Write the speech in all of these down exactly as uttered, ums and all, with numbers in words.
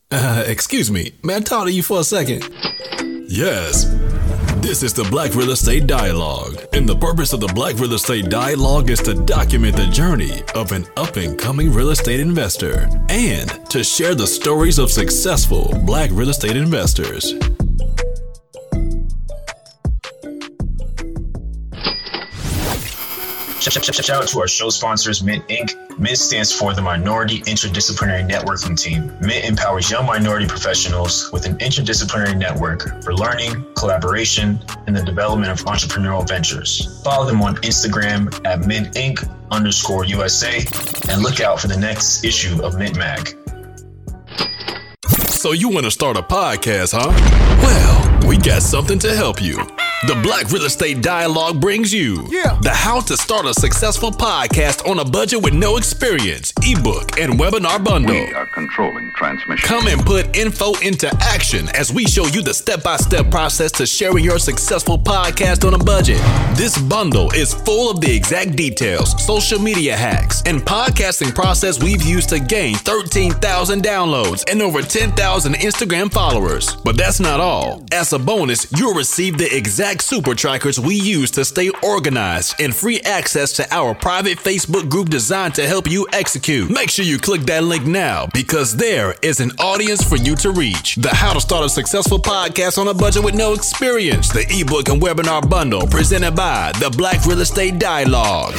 Uh, excuse me, may I talk to you for a second? Yes. This is the Black Real Estate Dialogue, and the purpose of the Black Real Estate Dialogue is to document the journey of an up-and-coming real estate investor and to share the stories of successful Black real estate investors. Shout out to our show sponsors, Mint Incorporated. Mint stands for the Minority Interdisciplinary Networking Team. Mint empowers young minority professionals with an interdisciplinary network for learning, collaboration, and the development of entrepreneurial ventures. Follow them on Instagram at Mint Inc underscore U S A and look out for the next issue of Mint Mag. So you want to start a podcast, huh? Well, we got something to help you. The Black Real Estate Dialogue brings you yeah. the How to Start a Successful Podcast on a Budget with No Experience ebook and webinar bundle. We are controlling transmission. Come and put info into action as we show you the step-by-step process to sharing your successful podcast on a budget. This bundle is full of the exact details, social media hacks, and podcasting process we've used to gain thirteen thousand downloads and over ten thousand Instagram followers. But that's not all. As a bonus, you'll receive the exact super trackers we use to stay organized and free access to our private Facebook group designed to help you execute. Make sure you click that link now because there is an audience for you to reach. The How to Start a Successful Podcast on a Budget with No Experience, the ebook and webinar bundle presented by the Black Real Estate Dialogue.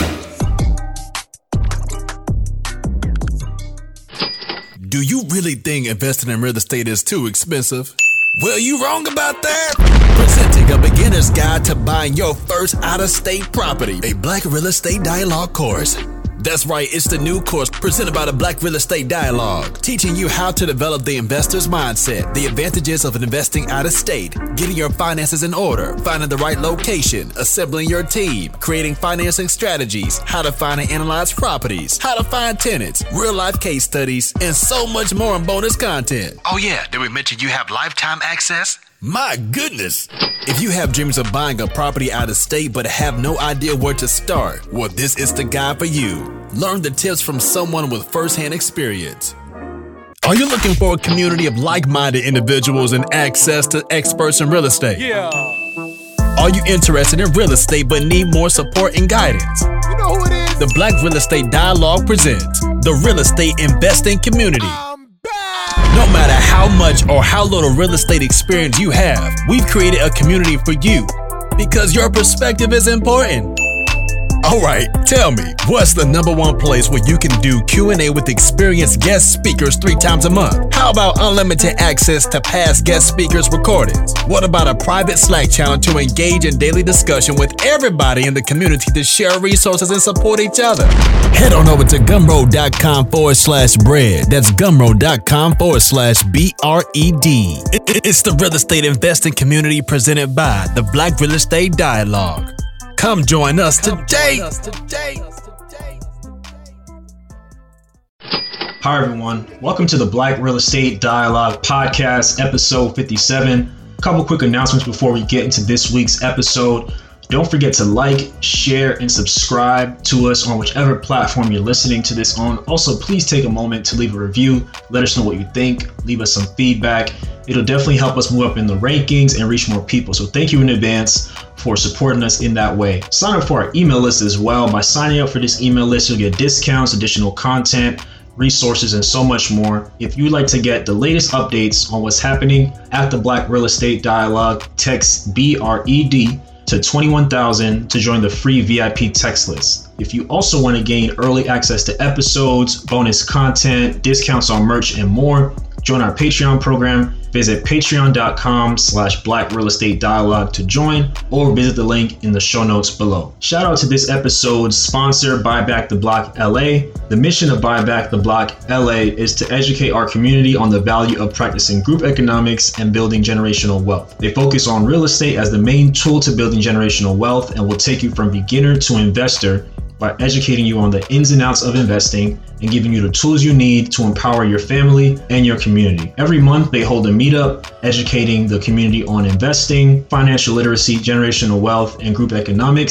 Do you really think investing in real estate is too expensive? Well, you wrong about that. Presenting a beginner's guide to buying your first out-of-state property, a Black Real Estate Dialogue course. That's right, it's the new course presented by the Black Real Estate Dialogue, teaching you how to develop the investor's mindset, the advantages of investing out of state, getting your finances in order, finding the right location, assembling your team, creating financing strategies, how to find and analyze properties, how to find tenants, real-life case studies, and so much more in bonus content. Oh yeah, did we mention you have lifetime access? My goodness! If you have dreams of buying a property out of state but have no idea where to start, well, this is the guide for you. Learn the tips from someone with first-hand experience. Are you looking for a community of like-minded individuals and access to experts in real estate? Yeah. Are you interested in real estate but need more support and guidance? You know who it is? The Black Real Estate Dialogue presents the Real Estate Investing Community. No matter how much or how little real estate experience you have, we've created a community for you because your perspective is important. All right, tell me, what's the number one place where you can do Q and A with experienced guest speakers three times a month? How about unlimited access to past guest speakers' recordings? What about a private Slack channel to engage in daily discussion with everybody in the community to share resources and support each other? Head on over to gumroad.com forward slash bread. That's gumroad.com forward slash B R E D. It's the real estate investing community presented by the Black Real Estate Dialogue. Come join us today. Hi, everyone. Welcome to the Black Real Estate Dialogue Podcast, episode fifty-seven. A couple quick announcements before we get into this week's episode. Don't forget to like, share, and subscribe to us on whichever platform you're listening to this on. Also, please take a moment to leave a review. Let us know what you think. Leave us some feedback. It'll definitely help us move up in the rankings and reach more people. So thank you in advance for supporting us in that way. Sign up for our email list as well. By signing up for this email list, you'll get discounts, additional content, resources, and so much more. If you'd like to get the latest updates on what's happening at the Black Real Estate Dialogue, text B R E D to twenty-one thousand to join the free V I P text list. If you also want to gain early access to episodes, bonus content, discounts on merch, and more, join our Patreon program. Visit patreon.com slash Black Real Estate Dialogue to join, or visit the link in the show notes below. Shout out to this episode's sponsor, Buy Back the Block L A. The mission of Buy Back the Block L A is to educate our community on the value of practicing group economics and building generational wealth. They focus on real estate as the main tool to building generational wealth and will take you from beginner to investor by educating you on the ins and outs of investing and giving you the tools you need to empower your family and your community. Every month, they hold a meetup educating the community on investing, financial literacy, generational wealth, and group economics.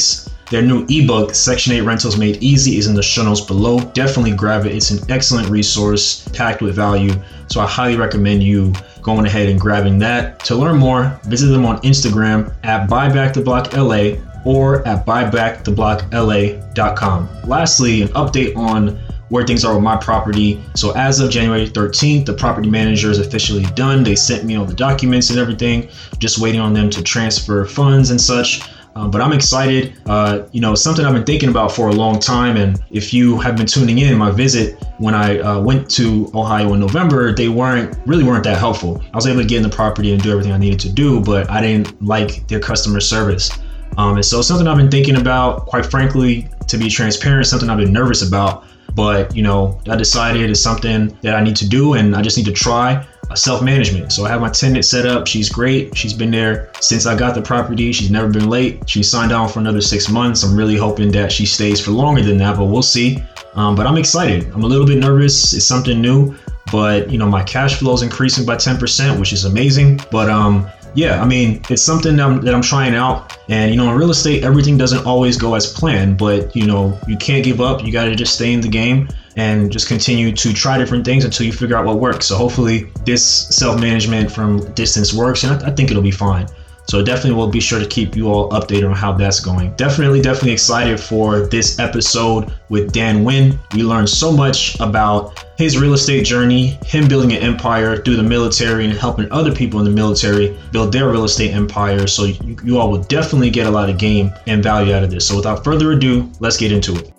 Their new ebook, Section eight Rentals Made Easy, is in the show notes below. Definitely grab it. It's an excellent resource packed with value. So I highly recommend you going ahead and grabbing that. To learn more, visit them on Instagram at buybacktheblockla or at buybacktheblockla dot com. Lastly, an update on where things are with my property. So as of January thirteenth, the property manager is officially done. They sent me all the documents and everything, just waiting on them to transfer funds and such. Um, but I'm excited. Uh, you know, something I've been thinking about for a long time. And if you have been tuning in, my visit when I uh, went to Ohio in November, they weren't really weren't that helpful. I was able to get in the property and do everything I needed to do, but I didn't like their customer service. Um, and so something I've been thinking about, quite frankly, to be transparent, something I've been nervous about. But, you know, I decided it's something that I need to do, and I just need to try uh, self-management. So I have my tenant set up. She's great. She's been there since I got the property. She's never been late. She signed on for another six months. I'm really hoping that she stays for longer than that, but we'll see. Um, but I'm excited. I'm a little bit nervous. It's something new, but, you know, my cash flow is increasing by ten percent, which is amazing. But, um, yeah, I mean, it's something that I'm, that I'm trying out. And, you know, in real estate, everything doesn't always go as planned, but, you know, you can't give up. You got to just stay in the game and just continue to try different things until you figure out what works. So hopefully this self-management from distance works, and I, I think it'll be fine. So definitely we'll be sure to keep you all updated on how that's going. Definitely, definitely excited for this episode with Dan Nguyen. We learned so much about his real estate journey, him building an empire through the military and helping other people in the military build their real estate empire. So you, you all will definitely get a lot of game and value out of this. So without further ado, let's get into it.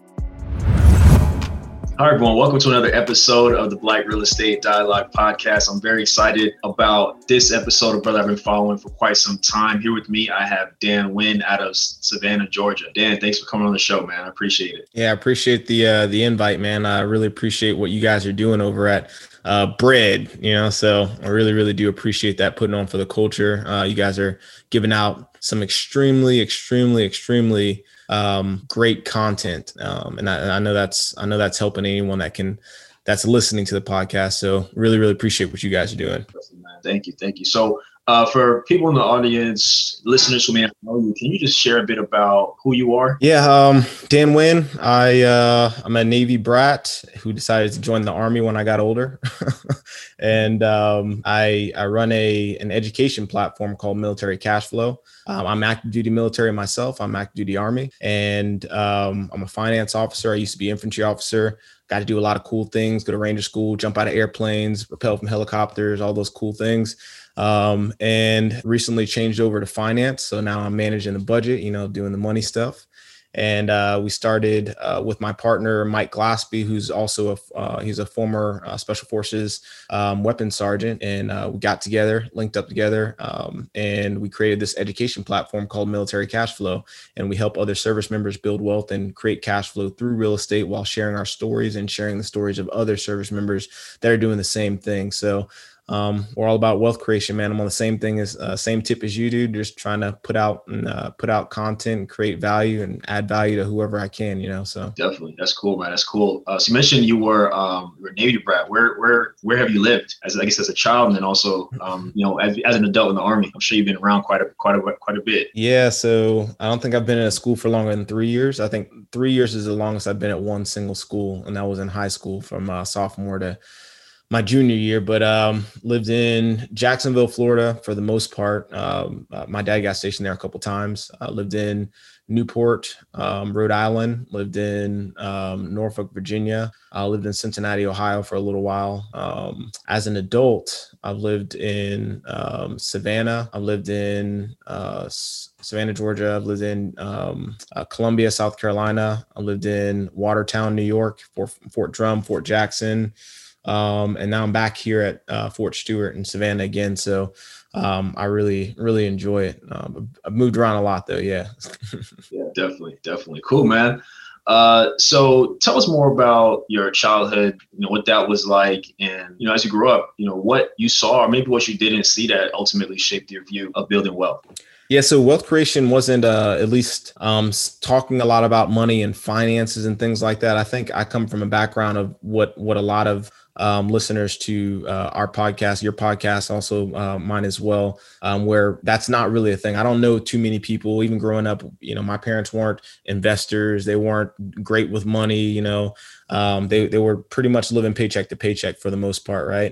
All right, everyone. Welcome to another episode of the Black Real Estate Dialogue Podcast. I'm very excited about this episode. A brother I've been following for quite some time. Here with me, I have Dan Nguyen out of Savannah, Georgia. Dan, thanks for coming on the show, man. I appreciate it. Yeah, I appreciate the uh, the invite, man. I really appreciate what you guys are doing over at uh, Bread. You know, so I really, really do appreciate that, putting on for the culture. Uh, you guys are giving out some extremely, extremely, extremely um, great content. Um, and, I, and I know that's, I know that's helping anyone that can, that's listening to the podcast. So really, really appreciate what you guys are doing. Thank you. Thank you. So uh, for people in the audience, listeners who may not know you, can you just share a bit about who you are? Yeah. Um, Dan Nguyen. I, uh, I'm a Navy brat who decided to join the Army when I got older. and um, I, I run a, an education platform called Military Cash Flow. Um, I'm active duty military myself. I'm active duty Army, and um, I'm a finance officer. I used to be infantry officer. Got to do a lot of cool things, go to Ranger school, jump out of airplanes, rappel from helicopters, all those cool things. Um, and recently changed over to finance. So now I'm managing the budget, you know, doing the money stuff. And uh, we started uh, with my partner, Mike Glaspie, who's also a, uh, he's a former uh, Special Forces um, weapons sergeant. And uh, we got together, linked up together, um, and we created this education platform called Military Cash Flow. And we help other service members build wealth and create cash flow through real estate while sharing our stories and sharing the stories of other service members that are doing the same thing. So Um, we're all about wealth creation, man. I'm on the same thing as uh, same tip as you do, just trying to put out and uh, put out content, and create value and add value to whoever I can, you know, so. Definitely. That's cool, man. That's cool. Uh, so you mentioned you were, um, you were a Navy brat. Where, where, where have you lived as, I guess, as a child, and then also, um, you know, as, as an adult in the Army? I'm sure you've been around quite a, quite a, quite a bit. Yeah. So I don't think I've been in a school for longer than three years. I think three years is the longest I've been at one single school. And that was in high school from uh, sophomore to my junior year, but um, lived in Jacksonville, Florida for the most part. Um, uh, my dad got stationed there a couple times. I lived in Newport, um, Rhode Island, lived in um, Norfolk, Virginia. I lived in Cincinnati, Ohio for a little while. Um, as an adult, I've lived in um, Savannah. I've lived in uh, Savannah, Georgia. I've lived in um, uh, Columbia, South Carolina. I lived in Watertown, New York, Fort, Fort Drum, Fort Jackson. Um, and now I'm back here at uh, Fort Stewart in Savannah again. So um, I really, really enjoy it. Um, I've moved around a lot though. Yeah. Yeah, definitely. Definitely. Cool, man. Uh, so tell us more about your childhood, you know, what that was like. And, you know, as you grew up, you know, what you saw or maybe what you didn't see that ultimately shaped your view of building wealth. Yeah, so wealth creation wasn't uh, at least um, talking a lot about money and finances and things like that. I think I come from a background of what what a lot of um, listeners to uh, our podcast, your podcast, also uh, mine as well, um, where that's not really a thing. I don't know too many people, even growing up, you know, my parents weren't investors. They weren't great with money, you know, um, they, they were pretty much living paycheck to paycheck for the most part. Right.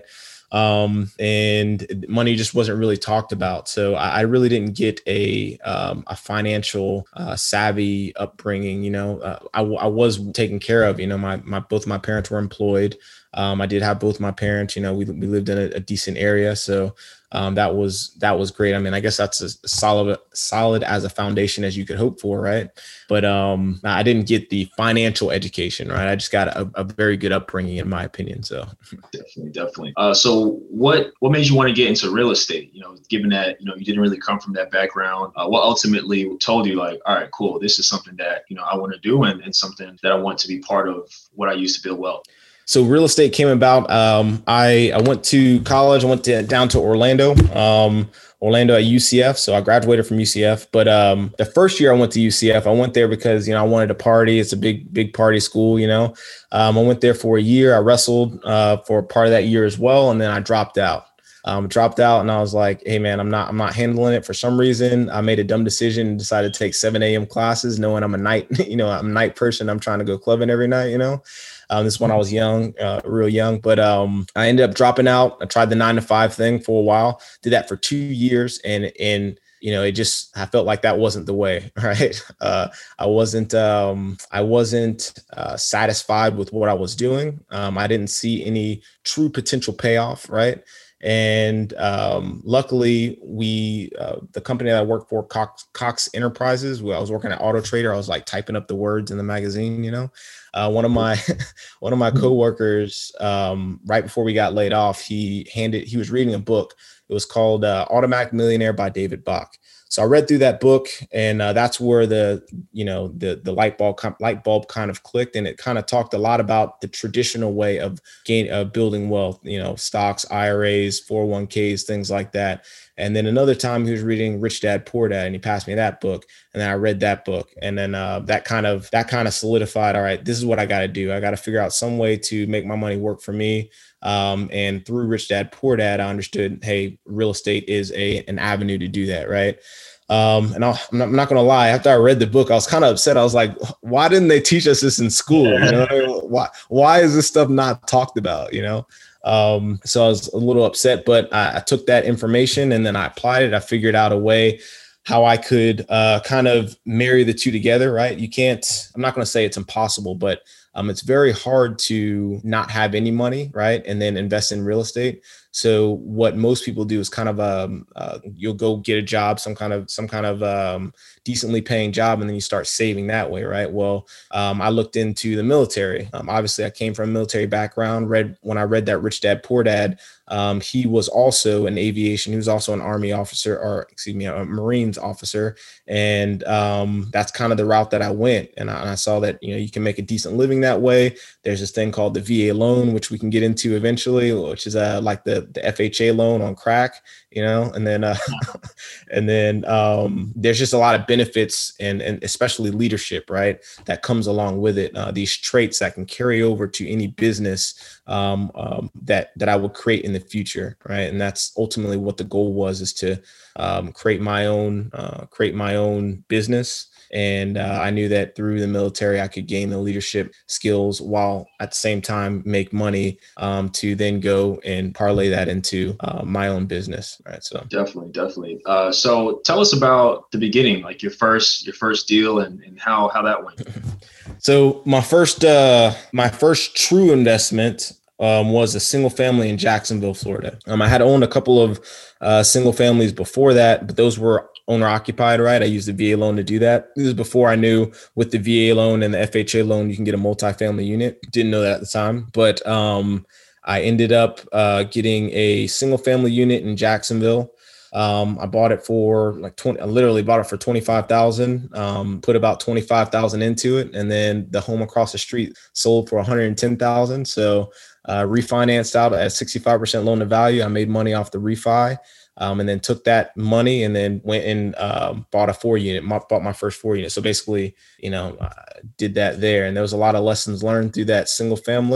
Um, and money just wasn't really talked about. So I, I really didn't get a, um, a financial, uh, savvy upbringing. You know, uh, I, I was taken care of, you know, my, my, both my parents were employed. Um, I did have both my parents, you know, we, we lived in a, a decent area. So, um, that was, that was great. I mean, I guess that's as solid, solid as a foundation as you could hope for. Right. But, um, I didn't get the financial education, right? I just got a, a very good upbringing in my opinion. So definitely, definitely. Uh, so what, what made you want to get into real estate? You know, given that, you know, you didn't really come from that background, uh, what ultimately told you like, all right, cool. This is something that, you know, I want to do and, and something that I want to be part of what I used to build wealth. So real estate came about. Um, I, I went to college. I went to, down to Orlando, um, Orlando at U C F. So I graduated from U C F. But um, the first year I went to U C F, I went there because, you know, I wanted to party. It's a big, big party school, you know. Um, I went there for a year. I wrestled uh, for part of that year as well. And then I dropped out. Um, dropped out and I was like, hey, man, I'm not I'm not handling it for some reason. I made a dumb decision and decided to take seven a.m. classes, knowing I'm a night, you know, I'm a night person. I'm trying to go clubbing every night, you know. Um, this is when I was young, uh, real young, but um, I ended up dropping out. I tried the nine to five thing for a while, did that for two years. And, and, you know, it just, I felt like that wasn't the way, right? Uh, I wasn't, um, I wasn't uh, satisfied with what I was doing. Um, I didn't see any true potential payoff, right? And um, luckily, we uh, the company that I worked for, Cox, Cox Enterprises, where I was working at Auto Trader, I was like typing up the words in the magazine. You know, uh, one of my one of my coworkers, um, right before we got laid off, he handed he was reading a book. It was called uh, Automatic Millionaire by David Bach. So I read through that book, and uh, that's where the, you know, the the light bulb light bulb kind of clicked, and it kind of talked a lot about the traditional way of gain uh, building wealth, you know, stocks, I R As, four oh one k's, things like that. And then another time he was reading Rich Dad Poor Dad, and he passed me that book, and then I read that book, and then uh, that kind of that kind of solidified. All right, this is what I got to do. I got to figure out some way to make my money work for me. Um, and through Rich Dad Poor Dad, I understood, hey, real estate is a an avenue to do that, right? Um, and I'll, I'm not, I'm not going to lie. After I read the book, I was kind of upset. I was like, why didn't they teach us this in school? You know, why, why is this stuff not talked about? You know? Um, so I was a little upset, but I, I took that information and then I applied it. I figured out a way how I could, uh, kind of marry the two together, right? You can't, I'm not going to say it's impossible, but Um, it's very hard to not have any money, right? And then invest in real estate. So what most people do is kind of, um, uh, you'll go get a job, some kind of, some kind of um, decently paying job, and then you start saving that way, right? Well, um, I looked into the military. Um, obviously, I came from a military background. Read when I read that Rich Dad Poor Dad, um, he was also an aviation. He was also an Army officer, or excuse me, a Marines officer, and um, that's kind of the route that I went. And I, and I saw that, you know, you can make a decent living that way. There's this thing called the V A loan, which we can get into eventually, which is uh, like the the F H A loan on crack, you know, and then uh, and then um, there's just a lot of benefits, and and especially leadership, right, that comes along with it. Uh, these traits that can carry over to any business um, um, that that I would create in the future, right? And that's ultimately what the goal was: is to um, create my own uh, create my own business. And uh, I knew that through the military, I could gain the leadership skills while at the same time make money um, to then go and parlay that into uh, my own business. Right. So definitely, definitely. Uh, so tell us about the beginning, like your first your first deal and, and how how that went. So my first uh, my first true investment Um, was a single family in Jacksonville, Florida. Um, I had owned a couple of uh, single families before that, but those were owner occupied, right? I used the V A loan to do that. This is before I knew with the V A loan and the F H A loan, you can get a multifamily unit. Didn't know that at the time, but um, I ended up uh, getting a single family unit in Jacksonville. Um, I bought it for like twenty, I literally bought it for twenty-five thousand, um, put about twenty-five thousand into it. And then the home across the street sold for one hundred ten thousand. So, uh, refinanced out at sixty-five percent loan to value. I made money off the refi, um, and then took that money and then went and, um, bought a four unit, my, bought my first four unit. So basically, you know, I did that there. And there was a lot of lessons learned through that single family.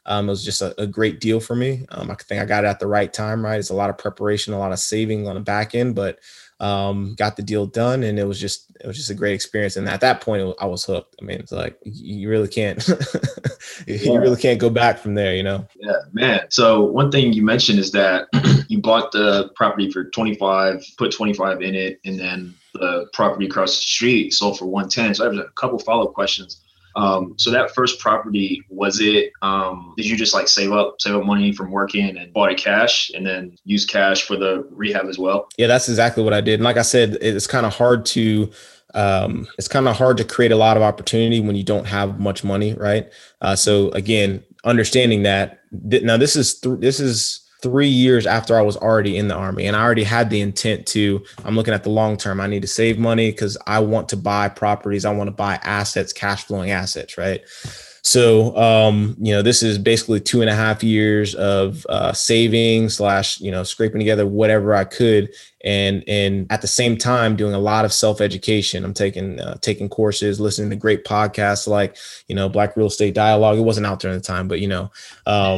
Um, it was just a, a great deal for me. Um, I think I got it at the right time, right? It's a lot of preparation, a lot of saving on the back end, but um, got the deal done, and it was just it was just a great experience. And at that point, it was, I was hooked. I mean, it's like you really can't you Yeah. really can't go back from there, you know. Yeah, man. So one thing you mentioned is that you bought the property for twenty-five, put twenty-five in it, and then the property across the street sold for one ten. So I have a couple follow-up questions. Um, so that first property, was it, um, did you just like save up, save up money from working and bought it cash and then use cash for the rehab as well? Yeah, that's exactly what I did. And like I said, it's kind of hard to, um, it's kind of hard to create a lot of opportunity when you don't have much money. Right. Uh, so again, understanding that th- now this is, th- this is, three years after I was already in the Army, and I already had the intent to, I'm looking at the long term. I need to save money because I want to buy properties. I want to buy assets, cash flowing assets. Right. So, um, you know, this is basically two and a half years of uh, saving slash, you know, scraping together whatever I could. And, and at the same time, doing a lot of self-education. I'm taking, uh, taking courses, listening to great podcasts like, you know, Black Real Estate Dialogue. It wasn't out there at the time, but, you know, um,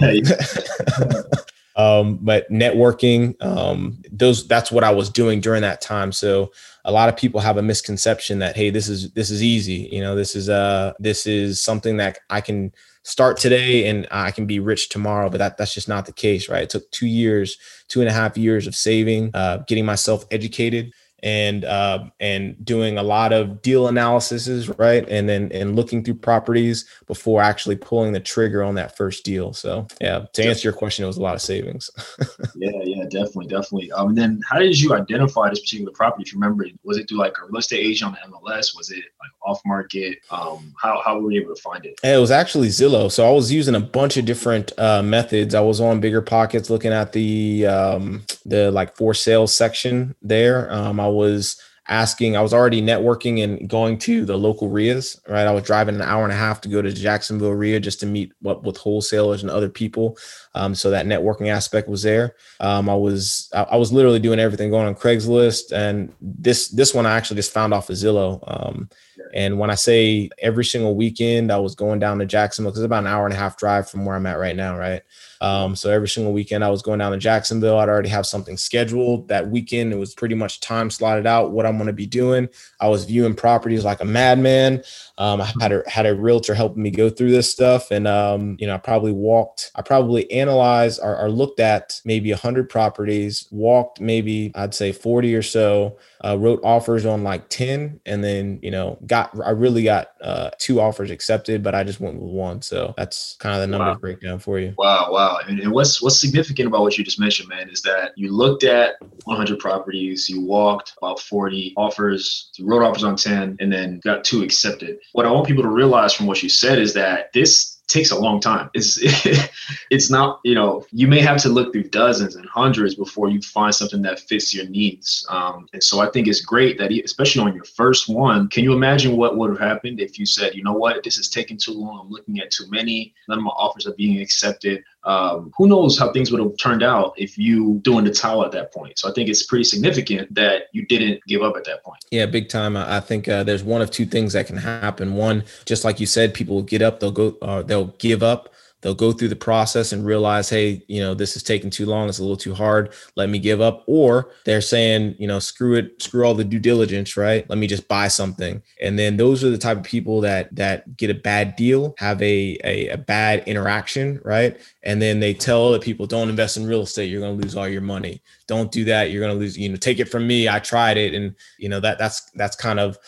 Um, but networking, um, those, that's what I was doing during that time. So a lot of people have a misconception that, hey, this is, this is easy. You know, this is, uh, this is something that I can start today and I can be rich tomorrow, but that, that's just not the case, right? It took two years, two and a half years of saving, uh, getting myself educated, and uh, and doing a lot of deal analyses, right? And then and looking through properties before actually pulling the trigger on that first deal. So yeah, to answer your question, it was a lot of savings. Yeah, yeah, definitely, definitely. Um, and then how did you identify this particular property? If you remember, was it through like a real estate agent on the M L S? Was it like off market? Um, how, how were you able to find it? It was actually Zillow. So I was using a bunch of different uh, methods. I was on Bigger Pockets looking at the um, the like for sale section there. Um, I was asking, I was already networking and going to the local R I As, right? I was driving an hour and a half to go to Jacksonville R I A just to meet what with wholesalers and other people. Um, so that networking aspect was there. Um, I was, I, I was literally doing everything, going on Craigslist, and this, this one I actually just found off of Zillow. Um, and when I say every single weekend, I was going down to Jacksonville, because it's about an hour and a half drive from where I'm at right now, right? Um, so every single weekend I was going down to Jacksonville. I'd already have something scheduled that weekend. It was pretty much time slotted out what I'm going to be doing. I was viewing properties like a madman. Um, I had a, had a realtor helping me go through this stuff. And, um, you know, I probably walked, I probably analyzed or, or looked at maybe a hundred properties, walked maybe I'd say forty or so, uh, wrote offers on like ten. And then, you know, got, I really got uh, two offers accepted, but I just went with one. So that's kind of the numbers Wow. breakdown for you. Wow, wow. And, and what's what's significant about what you just mentioned, man, is that you looked at one hundred properties, you walked about forty offers, you wrote offers on ten, and then got two accepted. What I want people to realize from what you said is that this takes a long time. It's it's not, you know, you may have to look through dozens and hundreds before you find something that fits your needs. Um, and so I think it's great that, especially on your first one, can you imagine what would have happened if you said, you know what, this is taking too long, I'm looking at too many, none of my offers are being accepted. Um, who knows how things would have turned out if you threw in the towel at that point. So I think it's pretty significant that you didn't give up at that point. Yeah, big time. I think uh, there's one of two things that can happen. One, just like you said, people will get up, they'll go, uh, they'll give up. They'll go through the process and realize, hey, you know, this is taking too long. It's a little too hard. Let me give up. Or they're saying, you know, screw it, screw all the due diligence, right? Let me just buy something. And then those are the type of people that that get a bad deal, have a, a, a bad interaction, right? And then they tell other people, don't invest in real estate. You're going to lose all your money. Don't do that. You're going to lose, you know, take it from me. I tried it. And, you know, that that's that's kind of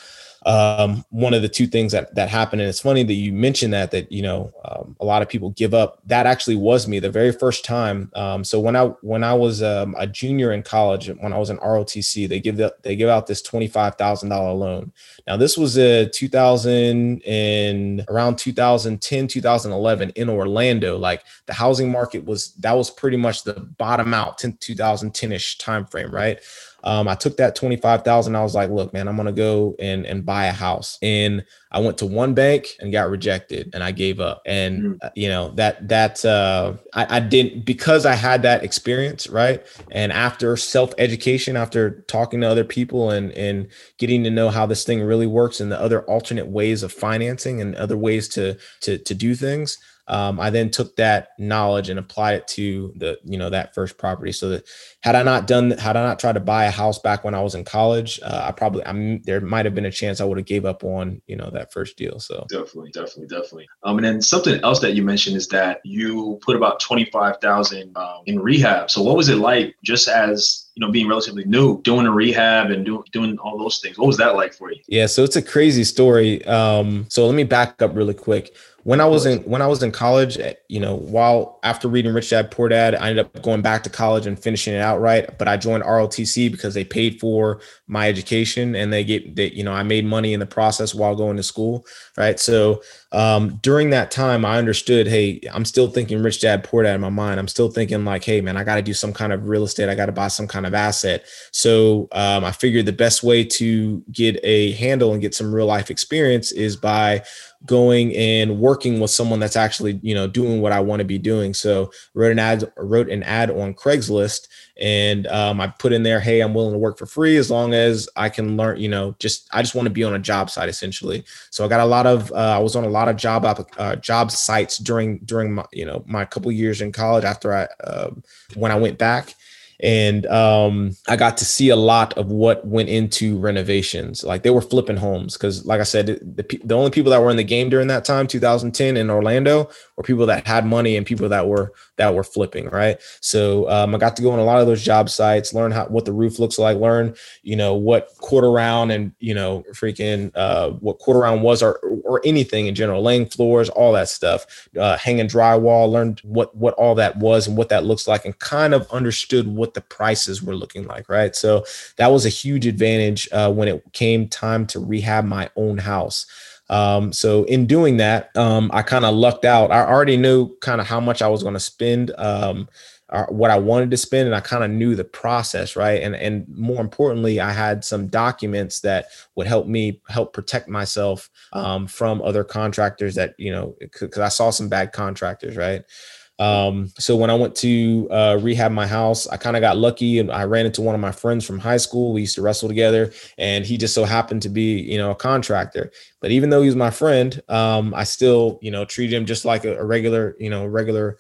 Um, one of the two things that, that happened. And it's funny that you mentioned that, that, you know, um, a lot of people give up. That actually was me the very first time. Um, so when I, when I was um, a junior in college, when I was in R O T C, they give the, they give out this twenty-five thousand dollars loan. Now this was a two thousand and around two thousand ten, two thousand eleven in Orlando. Like the housing market was, that was pretty much the bottom out to two thousand ten ish timeframe. Right. Um, I took that twenty-five thousand. I was like, look, man, I'm going to go and, and buy a house. And I went to one bank and got rejected and I gave up. And, mm. uh, you know, that, that, uh, I, I didn't, because I had that experience. Right. And after self-education, after talking to other people and, and getting to know how this thing really works and the other alternate ways of financing and other ways to, to, to do things, um, I then took that knowledge and applied it to the, you know, that first property. So that had I not done, had I not tried to buy a house back when I was in college, uh, I probably, I'm, there might have been a chance I would have gave up on, you know, that first deal. So definitely, definitely, definitely. Um, and then something else that you mentioned is that you put about twenty-five thousand um, in rehab. So what was it like just as, you know, being relatively new, doing a rehab and do, doing all those things? What was that like for you? Yeah, so it's a crazy story. Um, so let me back up really quick. When I was in when I was in college, you know, while after reading Rich Dad Poor Dad, I ended up going back to college and finishing it outright. But I joined R O T C because they paid for my education and they get that, you know, I made money in the process while going to school. Right. So um, during that time, I understood, hey, I'm still thinking Rich Dad Poor Dad in my mind. I'm still thinking like, hey, man, I got to do some kind of real estate. I got to buy some kind of asset. So um, I figured the best way to get a handle and get some real life experience is by going and working with someone that's actually, you know, doing what I want to be doing. So wrote an ad, wrote an ad on Craigslist, and um, I put in there, hey, I'm willing to work for free as long as I can learn, you know, just, I just want to be on a job site essentially. So I got a lot of, uh, I was on a lot of job, uh, job sites during, during my, you know, my couple years in college after I, uh, when I went back. And um, I got to see a lot of what went into renovations. Like they were flipping homes because, like I said, the, the only people that were in the game during that time, two thousand ten in Orlando, were people that had money and people that were that were flipping. Right. So um, I got to go on a lot of those job sites, learn how what the roof looks like, learn, you know, what quarter round and, you know, freaking uh, what quarter round was or or anything in general, laying floors, all that stuff, uh, hanging drywall, learned what what all that was and what that looks like, and kind of understood what the prices were looking like. Right. So that was a huge advantage uh, when it came time to rehab my own house. Um, so in doing that, um, I kind of lucked out. I already knew kind of how much I was going to spend, um, or what I wanted to spend. And I kind of knew the process. Right. And, and more importantly, I had some documents that would help me help protect myself, um, from other contractors that, you know, cause I saw some bad contractors. Right. Um, so when I went to uh, rehab my house, I kind of got lucky and I ran into one of my friends from high school. We used to wrestle together, and he just so happened to be, you know, a contractor. But even though he was my friend, um, I still, you know, treated him just like a, a regular, you know, regular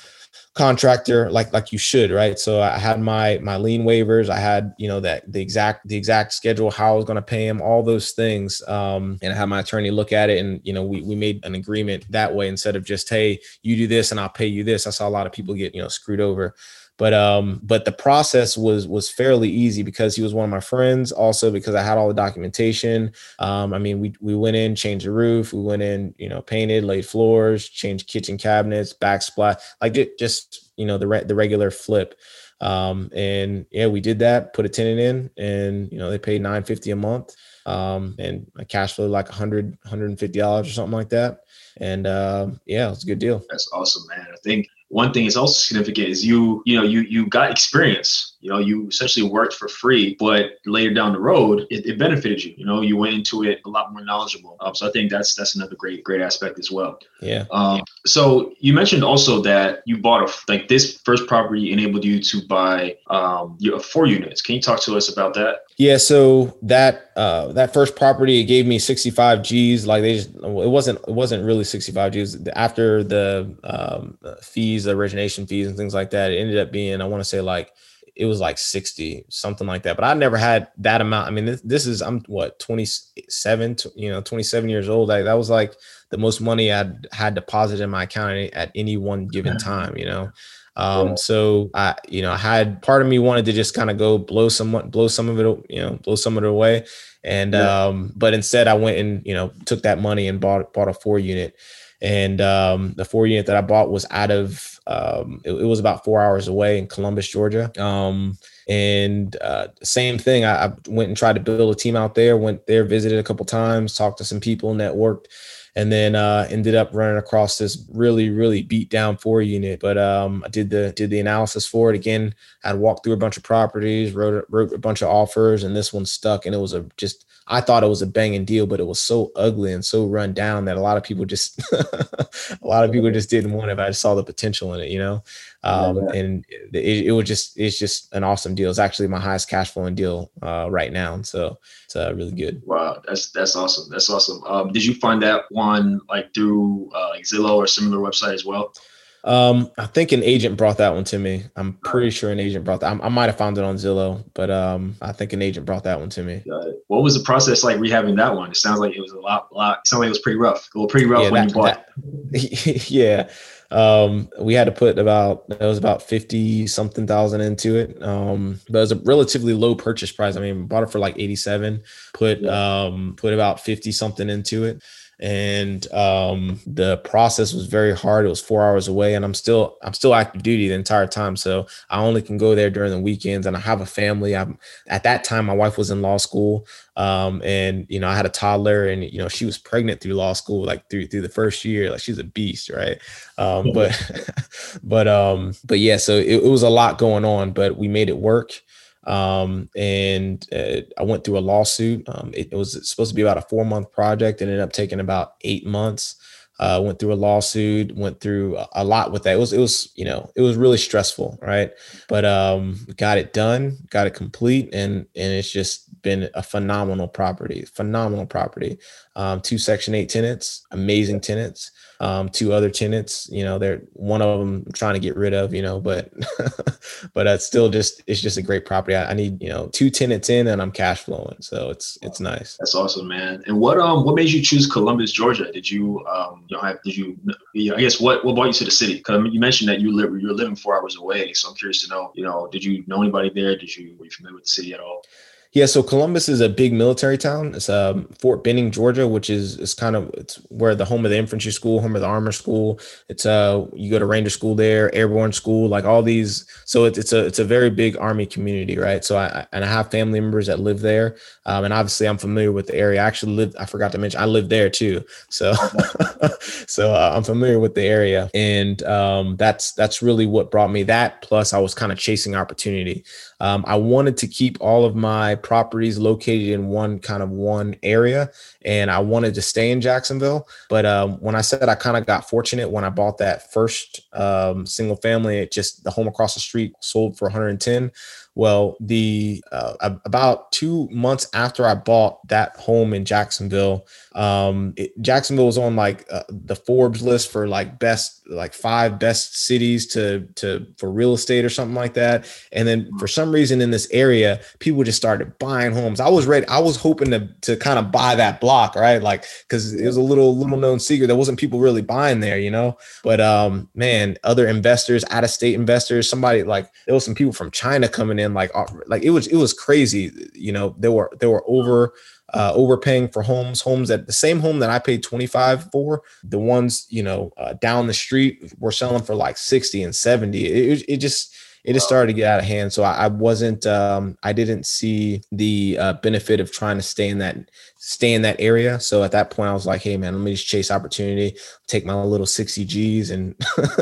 contractor, like like you should, right? So I had my my lien waivers, I had, you know, that the exact the exact schedule, how I was going to pay him, all those things, um, and I had my attorney look at it, and you know, we we made an agreement that way instead of just, hey, you do this and I'll pay you this. I saw a lot of people get, you know, screwed over. But um, but the process was was fairly easy because he was one of my friends. Also because I had all the documentation. Um, I mean, we we went in, changed the roof, we went in, you know, painted, laid floors, changed kitchen cabinets, backsplash, like it just, you know, the re- the regular flip. Um, and yeah, we did that, put a tenant in, and you know, they paid nine fifty a month. Um, and my cash flow like a hundred, hundred and fifty dollars or something like that. And uh, yeah, it's a good deal. That's awesome, man. I think one thing is also significant is you, you know, you, you got experience, you know, you essentially worked for free, but later down the road, it, it benefited you, you know, you went into it a lot more knowledgeable. Um, so I think that's, that's another great, great aspect as well. Yeah. Um, so you mentioned also that you bought a, like this first property enabled you to buy um, your four units. Can you talk to us about that? Yeah, so that uh, that first property, it gave me sixty-five G's. Like they just, it wasn't it wasn't really sixty-five G's after the um, fees, the origination fees, and things like that. It ended up being, I want to say like it was like sixty, something like that. But I never had that amount. I mean, this, this is I'm what twenty-seven, you know, twenty-seven years old. Like that was like the most money I'd had deposited in my account at any one given time. You know. Um, yeah. So I, you know, I had part of me wanted to just kind of go blow some, blow some of it, you know, blow some of it away. And, yeah. um, but instead I went and, you know, took that money and bought, bought a four unit. And, um, the four unit that I bought was out of, um, it, it was about four hours away in Columbus, Georgia. Um, and, uh, same thing. I, I went and tried to build a team out there, went there, visited a couple times, talked to some people, networked. And then uh, ended up running across this really, really beat down four unit. But um, I did the did the analysis for it again. I'd walked through a bunch of properties, wrote wrote a bunch of offers, and this one stuck. And it was a just I thought it was a banging deal, but it was so ugly and so run down that a lot of people just a lot of people just didn't want it. I just saw the potential in it, you know. Um, yeah. and it, it was just, it's just an awesome deal. It's actually my highest cash flowing deal uh, right now. And so it's uh, really good. Wow. That's, that's awesome. That's awesome. Um, did you find that one like through uh, like Zillow or similar website as well? Um, I think an agent brought that one to me. I'm pretty sure an agent brought that. I, I might have found it on Zillow, but um, I think an agent brought that one to me. Got it. What was the process like rehabbing that one? It sounds like it was a lot, lot. It sounds like it was pretty rough. A little pretty rough Yeah, when that, you bought. that, yeah. Um, we had to put about, it was about fifty something thousand into it. Um, but it was a relatively low purchase price. I mean, bought it for like eighty-seven, put, Yeah. um, put about fifty something into it. And um, the process was very hard. It was four hours away, and I'm still I'm still active duty the entire time. So I only can go there during the weekends, and I have a family. I'm at that time, my wife was in law school, um, and you know I had a toddler, and you know she was pregnant through law school, like through through the first year. Like she's a beast, right? Um, but but um, but yeah, so it, it was a lot going on, but we made it work. Um, and uh, I went through a lawsuit. Um, it, it was supposed to be about a four month project. It ended up taking about eight months. Uh, went through a lawsuit, went through a, a lot with that. It was, it was, you know, it was really stressful. Right. But, um, got it done, got it complete. And, and it's just been a phenomenal property, phenomenal property. Um, two section eight tenants, amazing tenants. Um, two other tenants, you know, they're one of them I'm trying to get rid of, you know, but, but it's still just, it's just a great property. I, I need, you know, two tenants in and I'm cash flowing. So it's, it's nice. That's awesome, man. And what, um, what made you choose Columbus, Georgia? Did you, um, you know, have, did you, you know, I guess what, what brought you to the city? Cause I mean, you mentioned that you live, you're living four hours away. So I'm curious to know, you know, did you know anybody there? Did you, were you familiar with the city at all? Yeah, so Columbus is a big military town. It's um, Fort Benning, Georgia, which is is kind of it's where the home of the infantry school, home of the armor school. It's uh you go to Ranger school there, airborne school, like all these. So it's it's a it's a very big Army community, right? So I and I have family members that live there, um, and obviously I'm familiar with the area. I actually lived. I forgot to mention I lived there too. So so uh, I'm familiar with the area, and um, that's that's really what brought me that. Plus, I was kind of chasing opportunity. Um, I wanted to keep all of my properties located in one kind of one area, and I wanted to stay in Jacksonville. But um, when I said I kind of got fortunate when I bought that first um, single family, it just the home across the street sold for one hundred ten. Well, the uh, about two months after I bought that home in Jacksonville, um, it, Jacksonville was on like uh, the Forbes list for like best, like five best cities to to for real estate or something like that. And then for some reason in this area, people just started buying homes. I was ready. I was hoping to to kind of buy that block, right? Like because it was a little little known secret. There wasn't people really buying there, you know. But um, man, other investors, out of state investors, somebody like there was some people from China coming in. Like, like it was, it was crazy. You know, they were, they were over, uh, overpaying for homes, homes at the same home that I paid twenty-five for. The ones, you know, uh, down the street were selling for like sixty and seventy. It, it just, it just started to get out of hand. So I, I wasn't, um, I didn't see the uh, benefit of trying to stay in that, stay in that area. So at that point I was like, hey man, let me just chase opportunity, take my little sixty G's and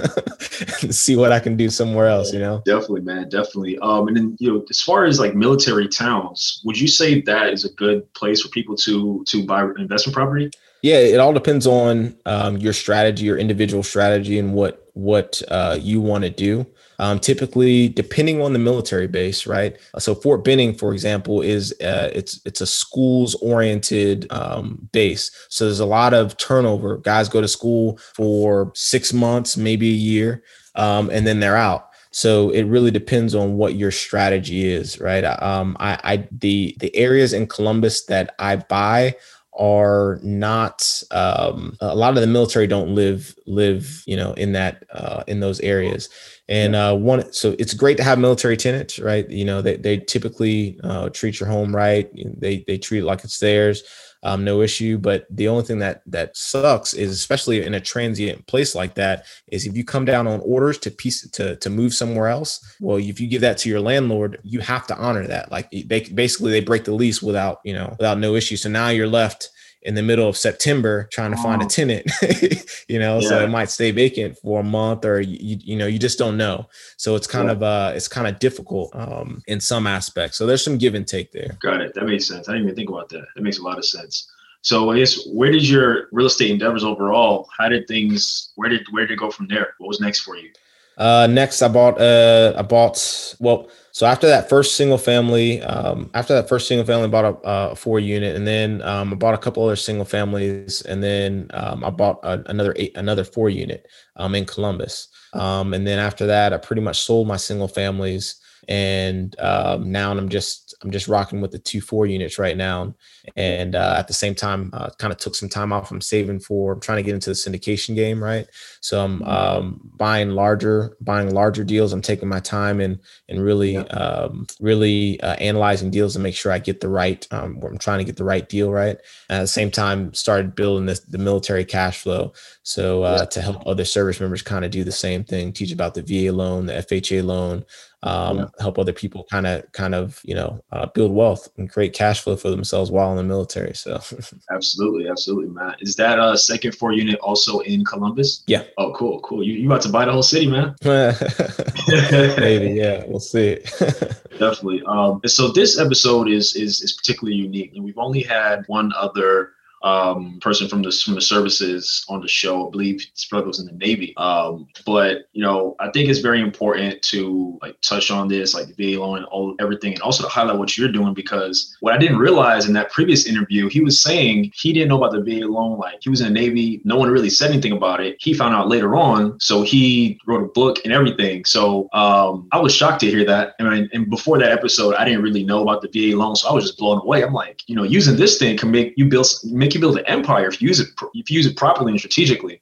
see what I can do somewhere else, you know? Definitely, man. Definitely. Um, and then, you know, as far as like military towns, would you say that is a good place for people to, to buy investment property? Yeah, it all depends on um, your strategy, your individual strategy, and what what uh, you want to do. Um, typically, depending on the military base, right? So Fort Benning, for example, is uh, it's it's a schools oriented um, base. So there's a lot of turnover. Guys go to school for six months, maybe a year, um, and then they're out. So it really depends on what your strategy is, right? Um, I, I the the areas in Columbus that I buy are not um, a lot of the military don't live live you know in that uh, in those areas. And uh, one, so it's great to have military tenants, right? You know, they they typically uh, treat your home right. They they treat it like it's theirs, um, no issue. But the only thing that that sucks is, especially in a transient place like that, is if you come down on orders to piece to to move somewhere else. Well, if you give that to your landlord, you have to honor that. Like they basically they break the lease without you know without no issue. So now you're left in the middle of September trying to find a tenant, you know, yeah. So it might stay vacant for a month or, you, you know, you just don't know. So it's kind yeah. of, uh, it's kind of difficult um, in some aspects. So there's some give and take there. Got it. That makes sense. I didn't even think about that. That makes a lot of sense. So I guess, where did your real estate endeavors overall, how did things, where did, where did it go from there? What was next for you? Uh, next, I bought uh, I bought well. So after that first single family, um, after that first single family, I bought a, a four unit, and then um, I bought a couple other single families, and then um, I bought a, another eight, another four unit um, in Columbus. Um, and then after that, I pretty much sold my single families, and um, now I'm just I'm just rocking with the two four units right now. And uh, at the same time, uh, kind of took some time off. I'm saving for I'm trying to get into the syndication game, right? So I'm um, buying larger, buying larger deals. I'm taking my time and and really, yeah. um, really uh, analyzing deals to make sure I get the right. Um, I'm trying to get the right deal, right? And at the same time, started building this the military cash flow. So uh, yeah. to help other service members kind of do the same thing, teach about the V A loan, the F H A loan. Um, yeah. Help other people kind of, kind of, you know, uh, build wealth and create cash flow for themselves while in the military. So, absolutely, absolutely, man. Is that a second four unit also in Columbus? Yeah. Oh, cool, cool. You you about to buy the whole city, man? Maybe, yeah. We'll see. Definitely. Um, and so this episode is is is particularly unique, and we've only had one other um person from the from the services on the show. I believe his brother was in the Navy. Um, but you know, I think it's very important to like touch on this, like the V A loan and all everything, and also to highlight what you're doing, because what I didn't realize in that previous interview, he was saying he didn't know about the V A loan. Like he was in the Navy, no one really said anything about it. He found out later on, so he wrote a book and everything. So um, I was shocked to hear that. I mean, and before that episode, I didn't really know about the V A loan, so I was just blown away. I'm like, you know, using this thing can make you build make you build an empire if you use it if you use it properly and strategically.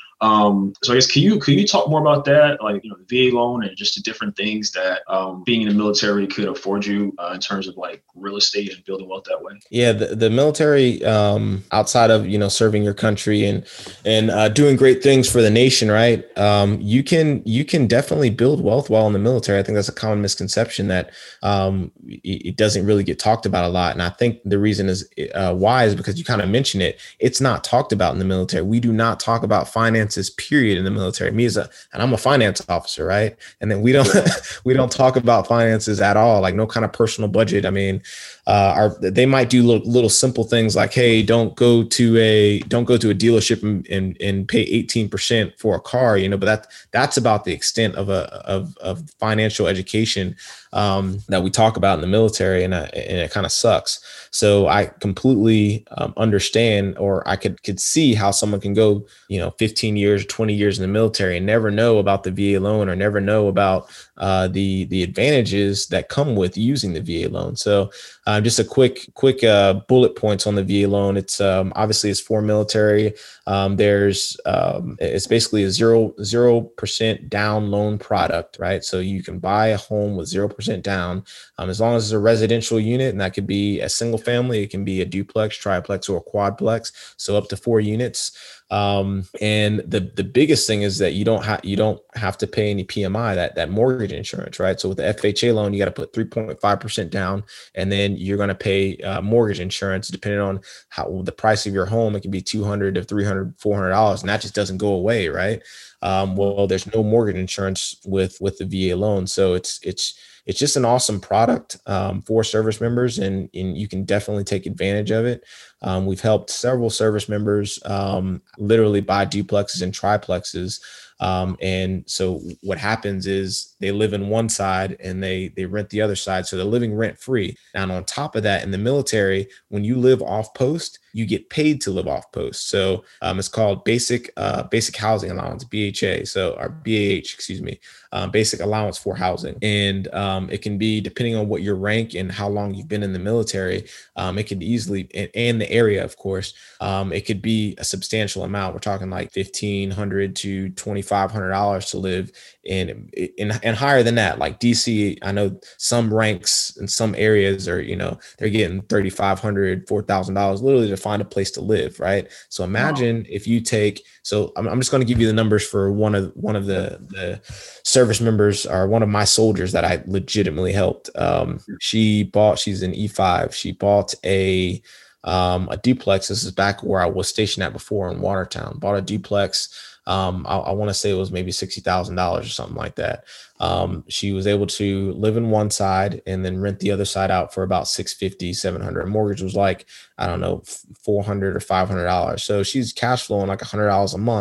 Um, so I guess can you can you talk more about that, like, you know, the V A loan and just the different things that um, being in the military could afford you uh, in terms of like real estate and building wealth that way? Yeah, the, the military, um, outside of, you know, serving your country and and uh, doing great things for the nation, right? Um, you can you can definitely build wealth while in the military. I think that's a common misconception that um, it, it doesn't really get talked about a lot. And I think the reason is uh, why is because you kind of mentioned it. It's not talked about in the military. We do not talk about finance period in the military. Me as a, and I'm a finance officer, right? And then we don't, we don't talk about finances at all, like no kind of personal budget. I mean, uh, our, they might do little, little simple things like, hey, don't go to a, don't go to a dealership and, and, and pay eighteen percent for a car, you know, but that, that's about the extent of a, of, of financial education um, that we talk about in the military. And, uh, and it kind of sucks. So I completely um, understand, or I could, could see how someone can go, you know, fifteen years, twenty years in the military and never know about the V A loan or never know about uh, the, the advantages that come with using the V A loan. So uh, just a quick, quick uh, bullet points on the V A loan. It's um, obviously it's for military. Um, there's um, it's basically a zero, zero percent down loan product, right? So you can buy a home with zero percent down um, as long as it's a residential unit, and that could be a single family. It can be a duplex, triplex, or a quadplex. So up to four units. Um, and the, the biggest thing is that you don't have, you don't have to pay any P M I, that, that mortgage insurance, right? So with the F H A loan, you got to put three point five percent down, and then you're going to pay uh, mortgage insurance depending on how the price of your home. It can be two hundred to three hundred, four hundred dollars, and that just doesn't go away. Right. Um, well, there's no mortgage insurance with, with the V A loan. So it's, it's, it's just an awesome product um, for service members, and, and you can definitely take advantage of it. Um, we've helped several service members um, literally buy duplexes and triplexes. Um, and so what happens is they live in one side and they, they rent the other side. So they're living rent free. And on top of that, in the military, when you live off post, you get paid to live off post. So um, it's called basic, uh, basic housing allowance, B H A. So or B A H, excuse me, um, basic allowance for housing. And um, it can be, depending on what your rank and how long you've been in the military, um, it could easily, and, and the area, of course, um, it could be a substantial amount. We're talking like fifteen hundred to twenty-five hundred dollars to live in, in, and higher than that. Like D C, I know some ranks in some areas are, you know, they're getting thirty-five hundred, four thousand dollars literally to find a place to live. Right. So imagine wow. if you take, so I'm, I'm just going to give you the numbers for one of, one of the, the service members, or one of my soldiers that I legitimately helped. Um, she bought, she's an E five. She bought a, um, a duplex. This is back where I was stationed at before in Watertown. Bought a duplex. Um, I, I want to say it was maybe sixty thousand dollars or something like that. Um, she was able to live in one side and then rent the other side out for about six fifty, seven hundred. Mortgage was like, I don't know, four hundred or five hundred dollars. So she's cash flowing like a hundred dollars a month.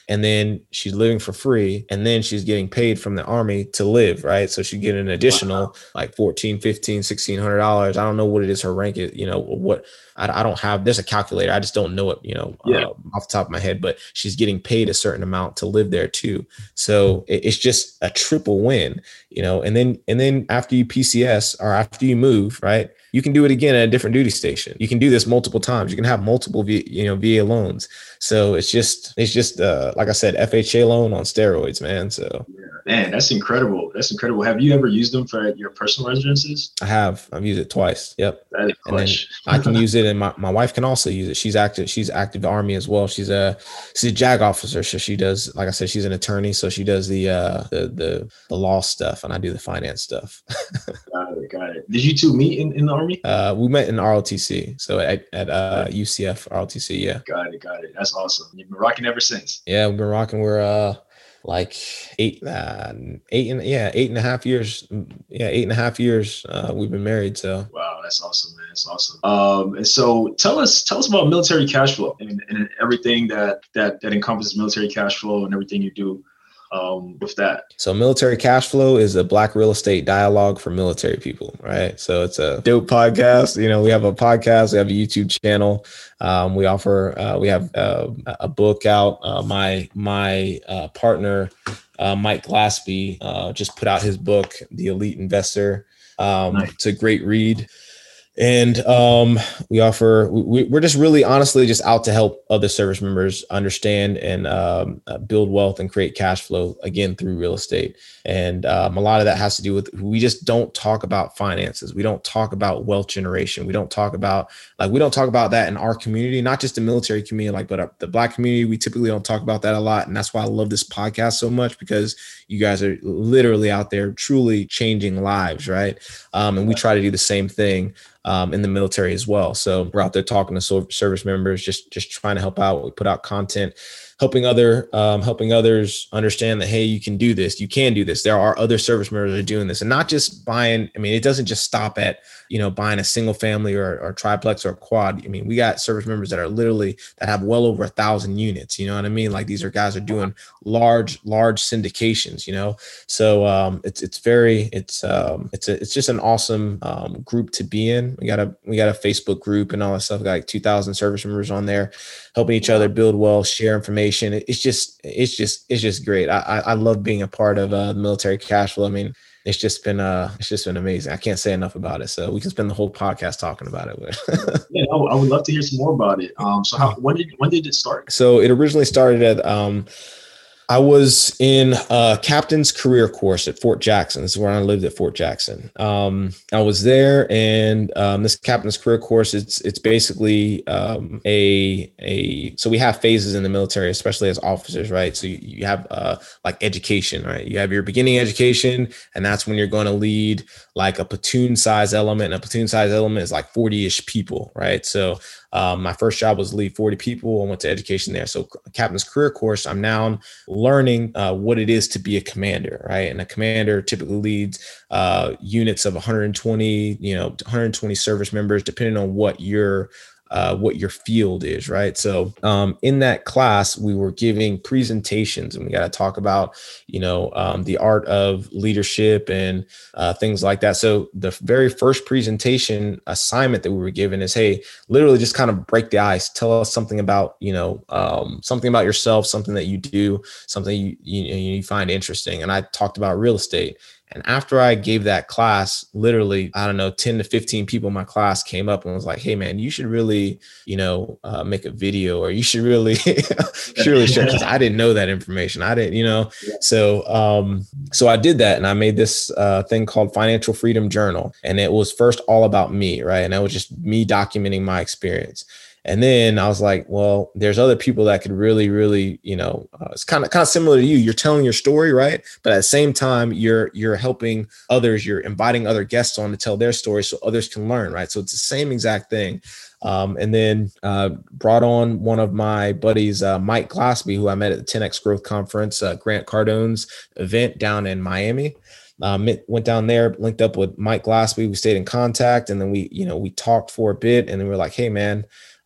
and then she's living for free, and then she's getting paid from the Army to live, right? So she get an additional wow. like fourteen, fifteen, sixteen hundred dollars. I don't know what it is her rank is, you know, what I, I don't have, there's a calculator. I just don't know it, you know, yeah. uh, off the top of my head, but she's getting paid a certain amount to live there too. So it, it's just a triple win, you know, and then, and then after you P C S or after you move, right, you can do it again at a different duty station. You can do this multiple times. You can have multiple, v, you know, V A loans. So it's just, it's just, uh, like I said, F H A loan on steroids, man. So yeah, man, that's incredible. That's incredible. Have you ever used them for your personal residences? I have. I've used it twice. Yep. That is and then I can use it, and my, my wife can also use it. She's active. She's active Army as well. She's a she's a JAG officer, so she does. Like I said, she's an attorney, so she does the uh, the the the law stuff, and I do the finance stuff. Got it. Got it. Did you two meet in, in the Army? Uh, we met in R O T C, so at at uh, U C F R O T C. Yeah. Got it. Got it. That's awesome. You've been rocking ever since. Yeah, we've been rocking. We're uh. like eight, uh, eight and yeah, eight and a half years. Yeah, eight and a half years. Uh, we've been married. So wow, that's awesome, man. That's awesome. Um, and so tell us, tell us about military cash flow and, and everything that that that encompasses military cash flow and everything you do. Um, with that. So Military Cash Flow is a Black real estate dialogue for military people, right? So it's a dope podcast. You know, we have a podcast, we have a YouTube channel. Um, we offer, uh, we have uh, a book out. Uh, my my uh, partner, uh, Mike Glaspie, uh, just put out his book, The Elite Investor. Um, nice. It's a great read. And um, we offer, we, we're just really honestly just out to help other service members understand and um, uh, build wealth and create cash flow, again, through real estate. And um, a lot of that has to do with, we just don't talk about finances. We don't talk about wealth generation. We don't talk about, like, we don't talk about that in our community, not just the military community, like, but the Black community, we typically don't talk about that a lot. And that's why I love this podcast so much, because you guys are literally out there truly changing lives, right? Um, and we try to do the same thing um, in the military as well. So we're out there talking to service members, just, just trying to help out. We put out content, helping other, um, helping others understand that, hey, you can do this. You can do this. There are other service members that are doing this, and not just buying. I mean, it doesn't just stop at, you know, buying a single family or, or triplex or a quad. I mean, we got service members that are literally that have well over a thousand units. You know what I mean? Like, these are guys are doing large, large syndications, you know? So um, it's, it's very, it's, um, it's a, it's just an awesome um, group to be in. We got a, we got a Facebook group and all that stuff. We got like two thousand service members on there, helping each other build wealth, share information. It's just, it's just, it's just great. I, I love being a part of uh, military cash flow. I mean, it's just been, uh, it's just been amazing. I can't say enough about it. So we can spend the whole podcast talking about it. Yeah, I would love to hear some more about it. Um, so how, when did, when did it start? So it originally started at, um, I was in a captain's career course at Fort Jackson. This is where I lived, at Fort Jackson. Um, I was there, and um, this captain's career course, it's it's basically um, a a. So we have phases in the military, especially as officers, right? So you, you have uh, like education, right? You have your beginning education, and that's when you're going to lead like a platoon size element. And a platoon size element is like forty-ish people, right? So Um, my first job was to lead forty people. I went to education there. So captain's career course, I'm now learning uh, what it is to be a commander, right? And a commander typically leads uh, units of one hundred twenty, you know, one hundred twenty service members, depending on what your Uh, what your field is, right? So um, in that class, we were giving presentations, and we got to talk about, you know, um, the art of leadership and uh, things like that. So the very first presentation assignment that we were given is, hey, literally just kind of break the ice. Tell us something about, you know, um, something about yourself, something that you do, something you, you, you find interesting. And I talked about real estate. And after I gave that class, literally, I don't know, ten to fifteen people in my class came up and was like, hey, man, you should really, you know, uh, make a video, or you should really, should really share, because I didn't know that information. I didn't, you know, yeah. so, um, so I did that, and I made this uh, thing called Financial Freedom Journal. And it was first all about me, right? And that was just me documenting my experience. And then I was like, well, there's other people that could really, really, you know, uh, it's kind of kind of similar to you. You're telling your story, right? But at the same time, you're you're helping others. You're inviting other guests on to tell their story so others can learn, right? So it's the same exact thing. Um, and then uh, brought on one of my buddies, uh, Mike Glaspie, who I met at the ten X Growth Conference, uh, Grant Cardone's event down in Miami. Um, went down there, linked up with Mike Glaspie. We stayed in contact, and then we, you know, we talked for a bit, and then we were like, hey, man,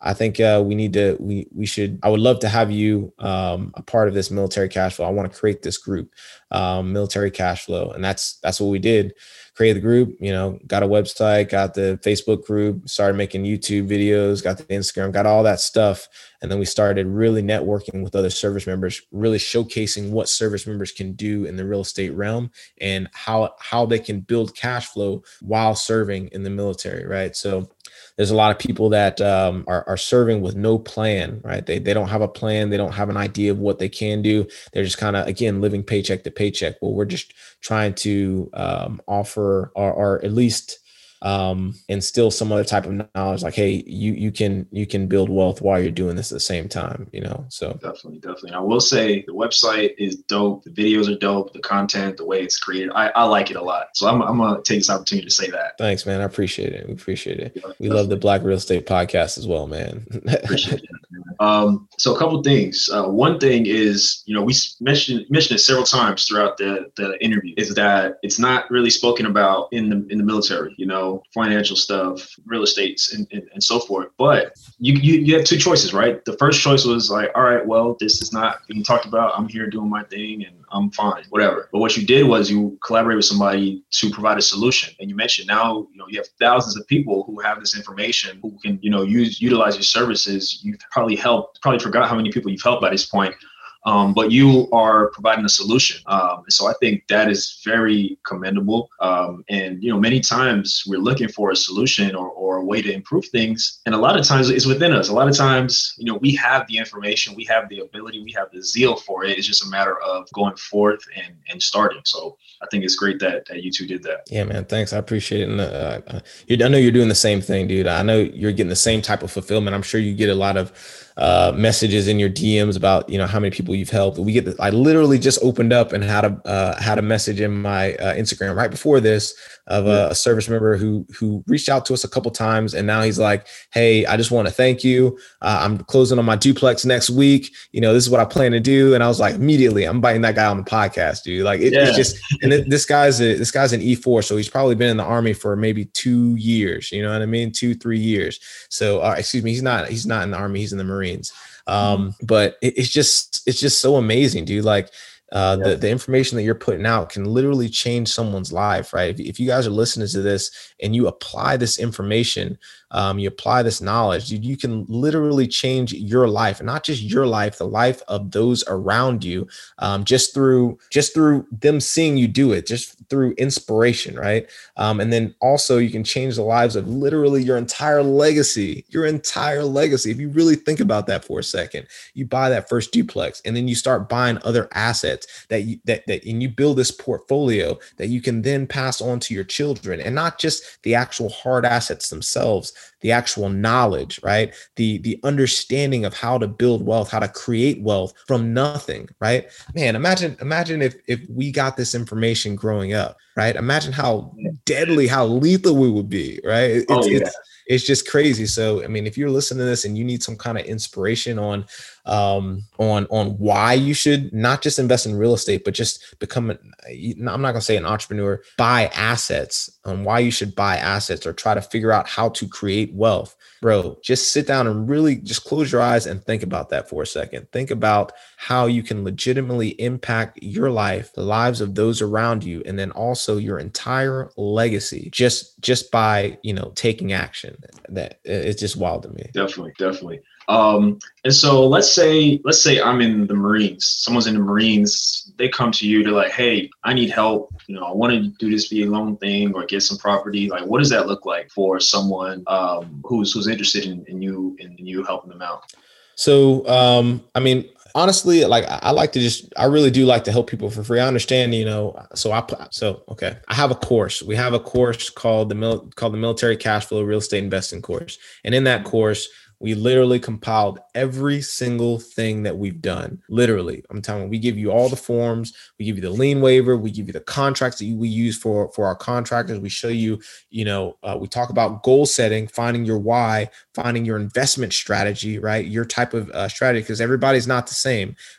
I think uh, we need to, we we should, I would love to have you um, a part of this Military Cash Flow. I want to create this group, um, Military Cash Flow. And that's, that's what we did. Create the group, you know, got a website, got the Facebook group, started making YouTube videos, got the Instagram, got all that stuff. And then we started really networking with other service members, really showcasing what service members can do in the real estate realm and how, how they can build cash flow while serving in the military, right? So there's a lot of people that um, are, are serving with no plan, right? They, they don't have a plan. They don't have an idea of what they can do. They're just kind of, again, living paycheck to paycheck. Well, we're just trying to um, offer or, or at least um, instill some other type of knowledge, like, hey, you you can you can build wealth while you're doing this at the same time, you know. So definitely, definitely. I will say the website is dope. The videos are dope. The content, the way it's created, I, I like it a lot. So I'm I'm gonna take this opportunity to say that. Thanks, man. I appreciate it. We appreciate it. Yeah, we definitely. love the Black Real Estate Podcast as well, man. Appreciate it. Um, so a couple of things. Uh, one thing is, you know, we mentioned mentioned it several times throughout the the interview, is that it's not really spoken about in the in the military. You know, financial stuff, real estates, and, and, and so forth. But you, you you have two choices, right? The first choice was like, all right, well, this is not being talked about. I'm here doing my thing and I'm fine, whatever. But what you did was you collaborated with somebody to provide a solution. And you mentioned now, you know, you have thousands of people who have this information, who can, you know, use utilize your services. You've probably helped, probably forgot how many people you've helped by this point. Um, but you are providing a solution. Um, and so I think that is very commendable. Um, and, you know, many times we're looking for a solution or, or a way to improve things. And a lot of times it's within us. A lot of times, you know, we have the information, we have the ability, we have the zeal for it. It's just a matter of going forth and, and starting. So I think it's great that, that you two did that. Yeah, man. Thanks. I appreciate it. And uh, I know you're doing the same thing, dude. I know you're getting the same type of fulfillment. I'm sure you get a lot of uh, messages in your D Ms about, you know, how many people you've helped. We get, the, I literally just opened up and had a, uh, had a message in my uh, Instagram right before this of a, a service member who, who reached out to us a couple times. And now he's like, hey, I just want to thank you. Uh, I'm closing on my duplex next week. You know, this is what I plan to do. And I was like, immediately, I'm biting that guy on the podcast, dude. Like it, yeah. It's just, and it, this guy's, a, this guy's an E four. So he's probably been in the Army for maybe two years, you know what I mean? Two, three years. So, uh, excuse me, he's not, he's not in the Army. He's in the Marines. Um, mm-hmm. But it, it's just, it's just so amazing, dude. Like, Uh, the, the information that you're putting out can literally change someone's life, right? If, if you guys are listening to this and you apply this information, um, you apply this knowledge, you, you can literally change your life, and not just your life, the life of those around you, um, just through just through them seeing you do it, just through inspiration, right? Um, and then also you can change the lives of literally your entire legacy, your entire legacy. If you really think about that for a second, you buy that first duplex, and then you start buying other assets that you that, that and you build this portfolio that you can then pass on to your children, and not just the actual hard assets themselves, the actual knowledge, right? The the understanding of how to build wealth, how to create wealth from nothing, right? Man, imagine imagine if if we got this information growing up, right? Imagine how deadly, how lethal we would be, right? It's, oh, yeah. it's It's just crazy. So, I mean, if you're listening to this and you need some kind of inspiration on, um, on, on why you should not just invest in real estate, but just become, an, I'm not going to say an entrepreneur, buy assets, on why you should buy assets or try to figure out how to create wealth, bro, just sit down and really just close your eyes and think about that for a second. Think about how you can legitimately impact your life, the lives of those around you, and then also your entire legacy just, just by, you know, taking action. That it's just wild to me. Definitely, definitely. Um, and so let's say, let's say I'm in the Marines, someone's in the Marines, they come to you, they're like, hey, I need help. You know, I want to do this V A loan thing or get some property. Like, what does that look like for someone um, who's, who's interested in, in you and in you helping them out? So, um, I mean, honestly, like I like to just, I really do like to help people for free. I understand, you know, so I, so, okay. I have a course. We have a course called the Mil, called the Military Cash Flow Real Estate Investing course. And in that course, we literally compiled every single thing that we've done. Literally, I'm telling you, we give you all the forms. We give you the lien waiver. We give you the contracts that we use for, for our contractors. We show you, you know, uh, we talk about goal setting, finding your why, finding your investment strategy, right? Your type of uh, strategy, because everybody's not the same.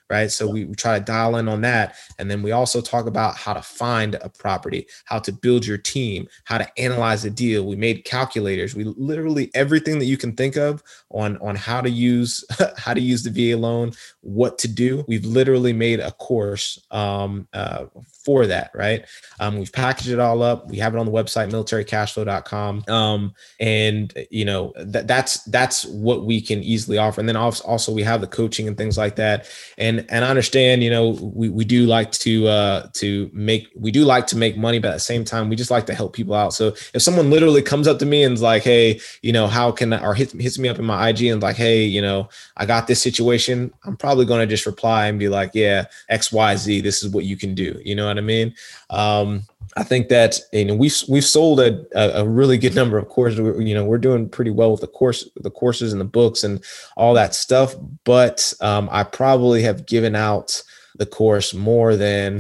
right? So we, we try to dial in on that. And then we also talk about how to find a property, how to build your team, how to analyze a deal. We made calculators. We literally everything that you can think of on, on how to use, how to use the V A loan, what to do. We've literally made a course um, uh, for that, right? Um, we've packaged it all up. We have it on the website, military cash flow dot com. Um, and, you know, that that's, that's what we can easily offer. And then also we have the coaching and things like that. And, and I understand, you know, we, we do like to, uh, to make, we do like to make money, but at the same time, we just like to help people out. So if someone literally comes up to me and is like, hey, you know, how can I, or hits, hits me up in my I G and like, hey, you know, I got this situation, I'm probably going to just reply and be like, yeah, X, Y, Z, this is what you can do. You know what I mean? Um, I think that, you know, we've, we've sold a, a really good number of courses. We're, you know, we're doing pretty well with the course, the courses and the books and all that stuff. But um, I probably have given out the course more than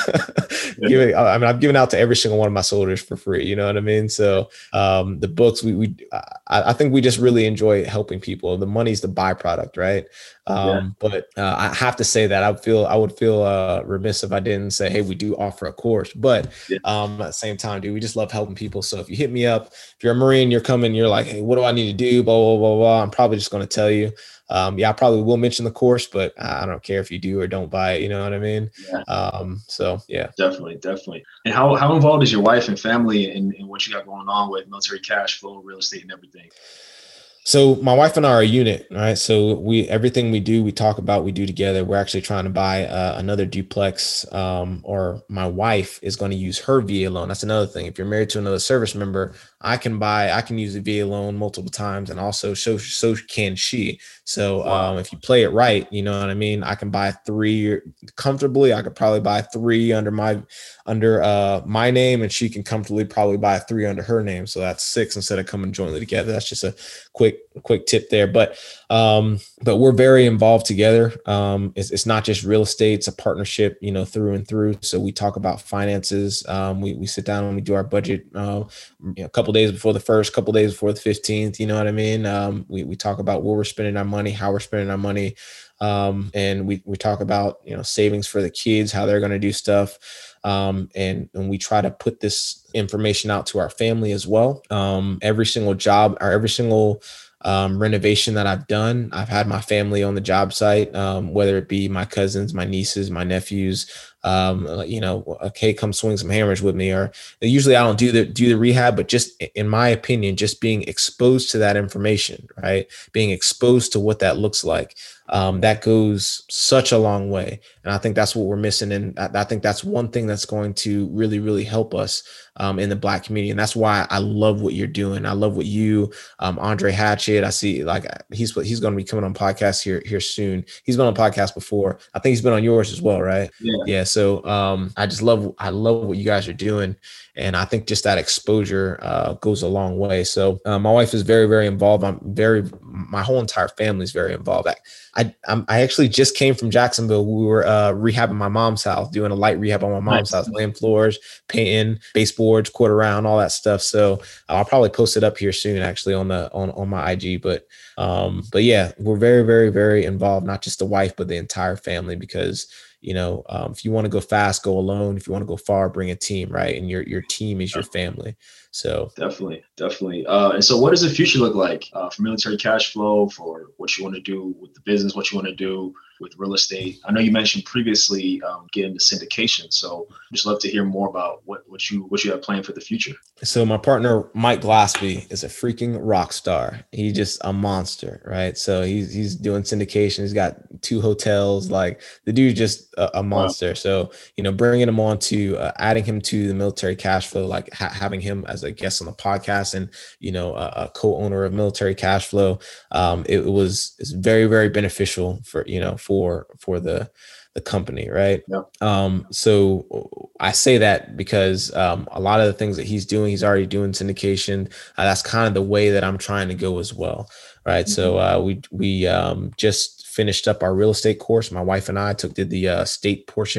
giving. I mean, I've given out to every single one of my soldiers for free. You know what I mean? So um, the books, we, we, I, I think we just really enjoy helping people. The money's the byproduct, right? Um, yeah. But uh, I have to say that I would feel, I would feel uh, remiss if I didn't say, hey, we do offer a course, but yeah. um, at the same time, dude, we just love helping people. So if you hit me up, if you're a Marine, you're coming, you're like, hey, what do I need to do? Blah, blah, blah, blah. I'm probably just going to tell you. Um, yeah, I probably will mention the course, but I don't care if you do or don't buy it. You know what I mean? Yeah. Um, so yeah, definitely. Definitely. And how, how involved is your wife and family in, in what you got going on with military cash flow, real estate and everything? So my wife and I are a unit, right? So we, everything we do, we talk about, we do together. We're actually trying to buy uh, another duplex, um, or my wife is going to use her V A loan. That's another thing. If you're married to another service member, I can buy, I can use a V A loan multiple times, and also so, so can she. So wow. um, if you play it right, you know what I mean? I can buy three comfortably. I could probably buy three under my, under uh, my name, and she can comfortably probably buy three under her name. So that's six instead of coming jointly together. That's just a quick, quick tip there. But, um, but we're very involved together. Um, it's, it's not just real estate. It's a partnership, you know, through and through. So we talk about finances. Um, we, we sit down and we do our budget, uh, you know, a couple days before the first, couple days before the fifteenth, you know what I mean? Um, we, we talk about where we're spending our money, how we're spending our money. Um, and we, we talk about, you know, savings for the kids, how they're going to do stuff. Um, and, and we try to put this information out to our family as well. Um, every single job or every single um, renovation that I've done, I've had my family on the job site, um, whether it be my cousins, my nieces, my nephews, um, you know, okay, come swing some hammers with me. Or usually I don't do the, do the rehab, but just in my opinion, just being exposed to that information, right? Being exposed to what that looks like. Um, that goes such a long way. And I think that's what we're missing. And I, I think that's one thing that's going to really, really help us um, in the Black community. And that's why I love what you're doing. I love what you, um, Andre Hatchett, I see like he's, he's going to be coming on podcast here, here soon. He's been on podcast before. I think he's been on yours as well. Right. Yeah. Yeah. So um, I just love, I love what you guys are doing. And I think just that exposure uh, goes a long way. So uh, my wife is very, very involved. I'm very, my whole entire family is very involved. I, I, I'm, I actually just came from Jacksonville. We were uh, rehabbing my mom's house, doing a light rehab on my mom's nice. house, laying floors, painting, baseboards, quarter round, all that stuff. So I'll probably post it up here soon, actually, on the on on my I G. But um, but yeah, we're very, very, very involved. Not just the wife, but the entire family, because you know, um, if you want to go fast, go alone. If you want to go far, bring a team, right? And your your team is your family. So definitely, definitely. Uh, and so what does the future look like uh, for military cash flow, for what you want to do with the business, what you want to do with real estate? I know you mentioned previously um, getting the syndication. So just love to hear more about what, what you what you have planned for the future. So my partner, Mike Glaspie, is a freaking rock star. He's just a monster, right? So he's he's doing syndication. He's got two hotels. Like the dude's just a, a monster. Wow. So, you know, bringing him on to uh, adding him to the military cash flow, like ha- having him as a guest on the podcast and, you know, a, a co-owner of military cash flow. Um, it, it was it's very, very beneficial for, you know, for, for the, the company. Right. Yeah. Um, so I say that because um, a lot of the things that he's doing, he's already doing syndication. Uh, that's kind of the way that I'm trying to go as well. Right. Mm-hmm. So uh, we, we um, just finished up our real estate course. My wife and I took did the uh, state portion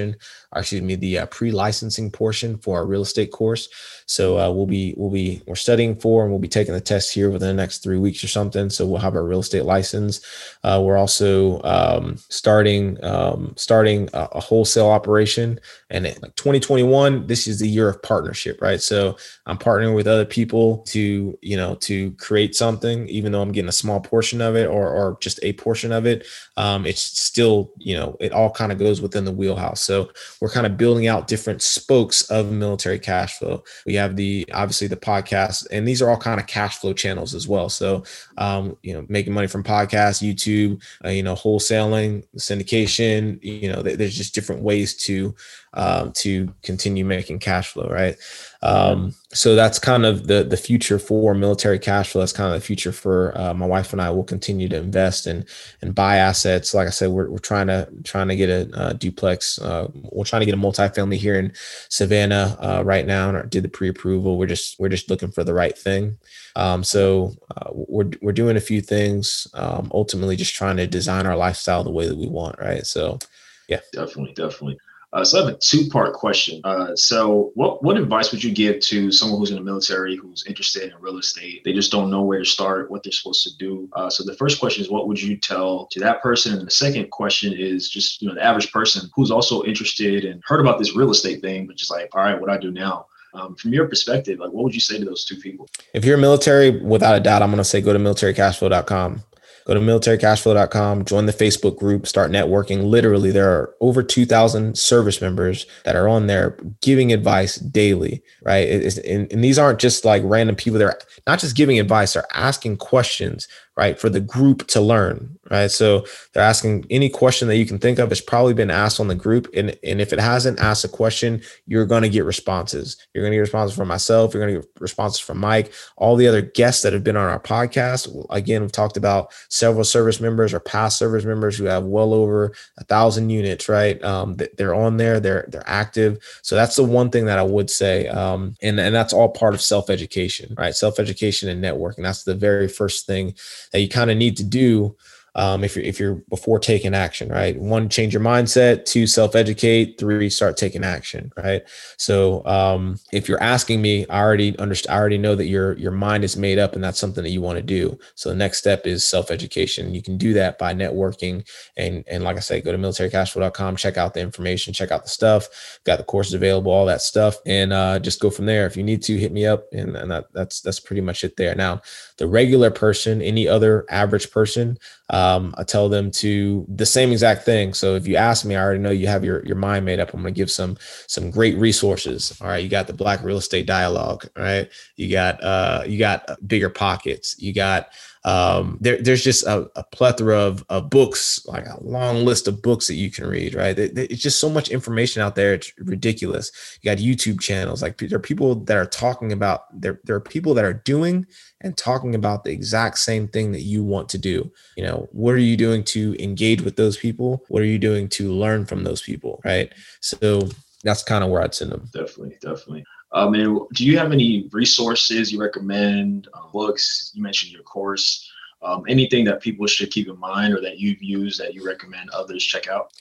or excuse me, the uh, pre-licensing portion for our real estate course. So uh, we'll be, we'll be, we're studying for, and we'll be taking the test here within the next three weeks or something. So we'll have our real estate license. Uh, we're also um, starting, um, starting a, a wholesale operation. And in like twenty twenty-one, this is the year of partnership, right? So I'm partnering with other people to, you know, to create something, even though I'm getting a small portion of it, or, or just a portion of it. Um, it's still, you know, it all kind of goes within the wheelhouse. So we're kind of building out different spokes of Military Cash Flow. We have the, obviously the podcast, and these are all kind of cash flow channels as well. So, um, you know, making money from podcasts, YouTube, uh, you know, wholesaling, syndication, you know, there's just different ways to, um, to continue making cash flow. Right. Um, so that's kind of the, the future for Military Cash Flow. That's kind of the future for, uh, my wife and I will continue to invest and, and buy assets. Like I said, we're, we're trying to, trying to get a, uh duplex. Uh, we're trying to get a multifamily here in Savannah, uh, right now, and did the pre-approval. We're just, we're just looking for the right thing. Um, so, uh, we're, we're doing a few things, um, ultimately just trying to design our lifestyle the way that we want. Right. So, yeah, definitely, definitely. Uh, so I have a two-part question. Uh, so what, what advice would you give to someone who's in the military, who's interested in real estate? They just don't know where to start, what they're supposed to do. Uh, so the first question is, what would you tell to that person? And the second question is just, you know, the average person who's also interested and heard about this real estate thing, but just like, all right, what do I do now? Um, from your perspective, like, what would you say to those two people? If you're military, without a doubt, I'm going to say go to military cash flow dot com. Go to military cash flow dot com, join the Facebook group, start networking. Literally, there are over two thousand service members that are on there giving advice daily, right? It's, and, and these aren't just like random people. They're not just giving advice, they're asking questions, right, for the group to learn, right? So they're asking any question that you can think of has probably been asked on the group. And, and if it hasn't asked a question, you're going to get responses. You're going to get responses from myself. You're going to get responses from Mike, all the other guests that have been on our podcast. Again, we've talked about several service members or past service members who have well over a thousand units, right? Um, they're on there, they're, they're active. So that's the one thing that I would say. Um, and, and that's all part of self-education, right? Self-education and networking. That's the very first thing that you kind of need to do um, if you're, if you're before taking action, right? One, change your mindset. Two, self-educate. Three, start taking action, right? So um, if you're asking me, I already understand, I already know that your, your mind is made up and that's something that you want to do. So the next step is self-education. You can do that by networking. And, and like I say, go to military cash flow dot com, check out the information, check out the stuff, got the courses available, all that stuff, and uh, just go from there. If you need to, hit me up. And, and that, that's, that's pretty much it there. Now, the regular person, any other average person, Um, I tell them to the same exact thing. So if you ask me, I already know you have your, your mind made up. I'm going to give some, some great resources. All right. You got the Black Real Estate Dialogue. All right. You got, uh, you got Bigger Pockets. You got, um, there, there's just a, a plethora of, of books, like a long list of books that you can read, right? It's just so much information out there. It's ridiculous. You got YouTube channels. Like there are people that are talking about, there, there are people that are doing and talking about the exact same thing that you want to do. You know, what are you doing to engage with those people? What are you doing to learn from those people? Right. So that's kind of where I'd send them. Definitely. Definitely. Um, and do you have any resources you recommend, uh, books? You mentioned your course, um, anything that people should keep in mind or that you've used that you recommend others check out?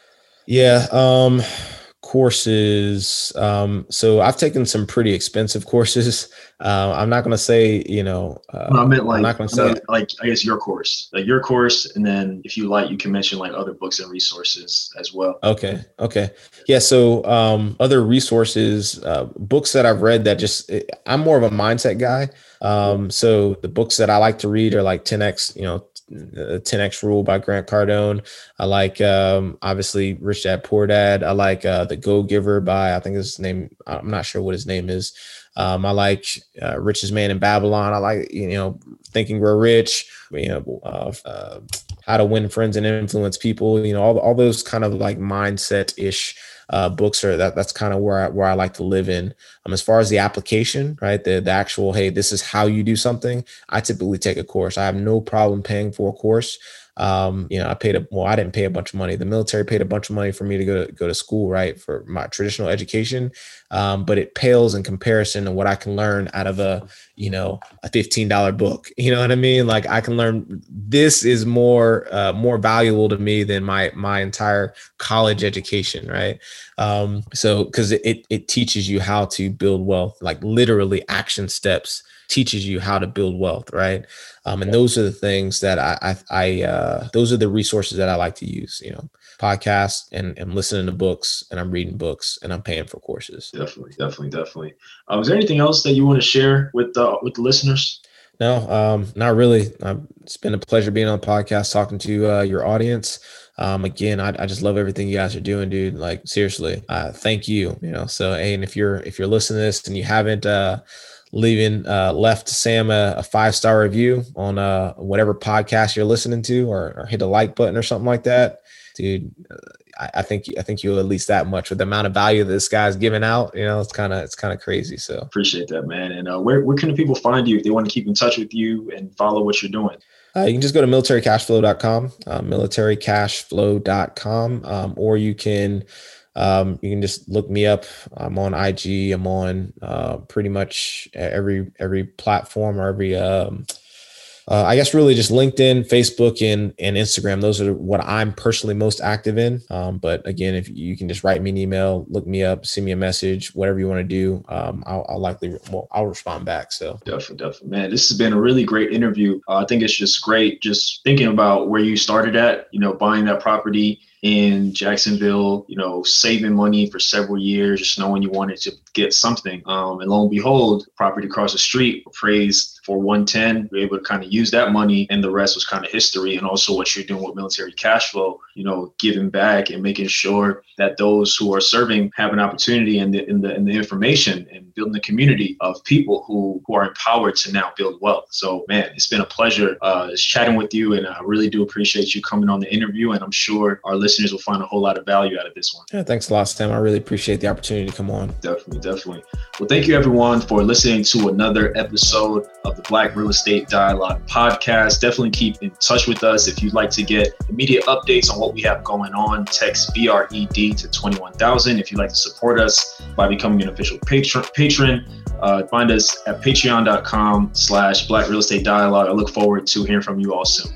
Yeah. Um, courses. Um, so I've taken some pretty expensive courses. Uh, I'm not going to say, you know, uh, no, I meant like, I'm not going to say meant like, I guess your course, like your course. And then if you like, you can mention like other books and resources as well. Okay. Okay. Yeah. So, um, other resources, uh, books that I've read that just, I'm more of a mindset guy. Um, so the books that I like to read are like ten X, you know, the ten X Rule by Grant Cardone. I like, um, obviously Rich Dad Poor Dad. I like, uh, The Go Giver by, I think his name, I'm not sure what his name is. Um, I like, uh, Richest Man in Babylon. I like, you know, Think and Grow Rich, you know, uh, uh, How to Win Friends and Influence People, you know, all, all those kind of like mindset ish uh, books are that that's kind of where I, where I like to live in. Um, as far as the application, right, the, the actual, hey, this is how you do something. I typically take a course. I have no problem paying for a course. Um, you know, I paid a, well, I didn't pay a bunch of money. The military paid a bunch of money for me to go to go to school, right, for my traditional education. Um, but it pales in comparison to what I can learn out of a, you know, a fifteen dollar book. You know what I mean? Like I can learn, this is more, uh, more valuable to me than my, my entire college education. Right. Um, so because it, it it teaches you how to build wealth, like literally action steps teaches you how to build wealth, right? Um, and those are the things that I I, I uh, those are the resources that I like to use. You know, podcasts and and listening to books, and I'm reading books, and I'm paying for courses. Definitely, definitely, definitely. Um, is there anything else that you want to share with the with the listeners? No, um, not really. Um, it's been a pleasure being on the podcast, talking to uh, your audience. Um, again, I, I just love everything you guys are doing, dude. Like seriously, uh, thank you. You know, so hey, and if you're if you're listening to this and you haven't uh, leaving uh, left Sam a, a five star review on uh, whatever podcast you're listening to, or, or hit a like button or something like that, dude. Uh, I, I think I think you'll at least that much with the amount of value that this guy's giving out. You know, it's kind of it's kind of crazy. So appreciate that, man. And uh, where where can the people find you if they want to keep in touch with you and follow what you're doing? Uh, you can just go to military cash flow dot com, uh, military cash flow dot com, um, or you can um, you can just look me up. I'm on I G. I'm on uh, pretty much every every platform or every um, uh, I guess really just LinkedIn, Facebook, and and Instagram. Those are what I'm personally most active in. Um, but again, if you can just write me an email, look me up, send me a message, whatever you want to do, um, I'll, I'll likely well, I'll respond back. So definitely, definitely, man. This has been a really great interview. Uh, I think it's just great, just thinking about where you started at. You know, buying that property in Jacksonville, you know, saving money for several years, just knowing you wanted to get something. Um, and lo and behold, property across the street appraised for one ten. We're able to kind of use that money, and the rest was kind of history. And also what you're doing with Military Cash Flow, you know, giving back and making sure that those who are serving have an opportunity in the in the, in the information, and building a community of people who, who are empowered to now build wealth. So, man, it's been a pleasure uh, chatting with you, and I really do appreciate you coming on the interview. And I'm sure our listeners will find a whole lot of value out of this one. Yeah, thanks a lot, Sam. I really appreciate the opportunity to come on. Definitely, definitely. Well, thank you everyone for listening to another episode of the Black Real Estate Dialogue podcast. Definitely keep in touch with us. If you'd like to get immediate updates on what we have going on, text B R E D to twenty-one thousand. If you'd like to support us by becoming an official patron, patron uh, find us at patreon.com slash Black Real Estate Dialogue. I look forward to hearing from you all soon.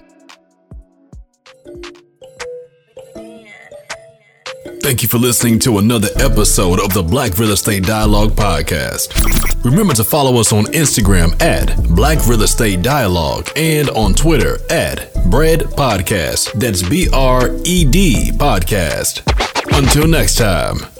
Thank you for listening to another episode of the Black Real Estate Dialogue podcast. Remember to follow us on Instagram at Black Real Estate Dialogue and on Twitter at Bread Podcast. That's B R E D Podcast. Until next time.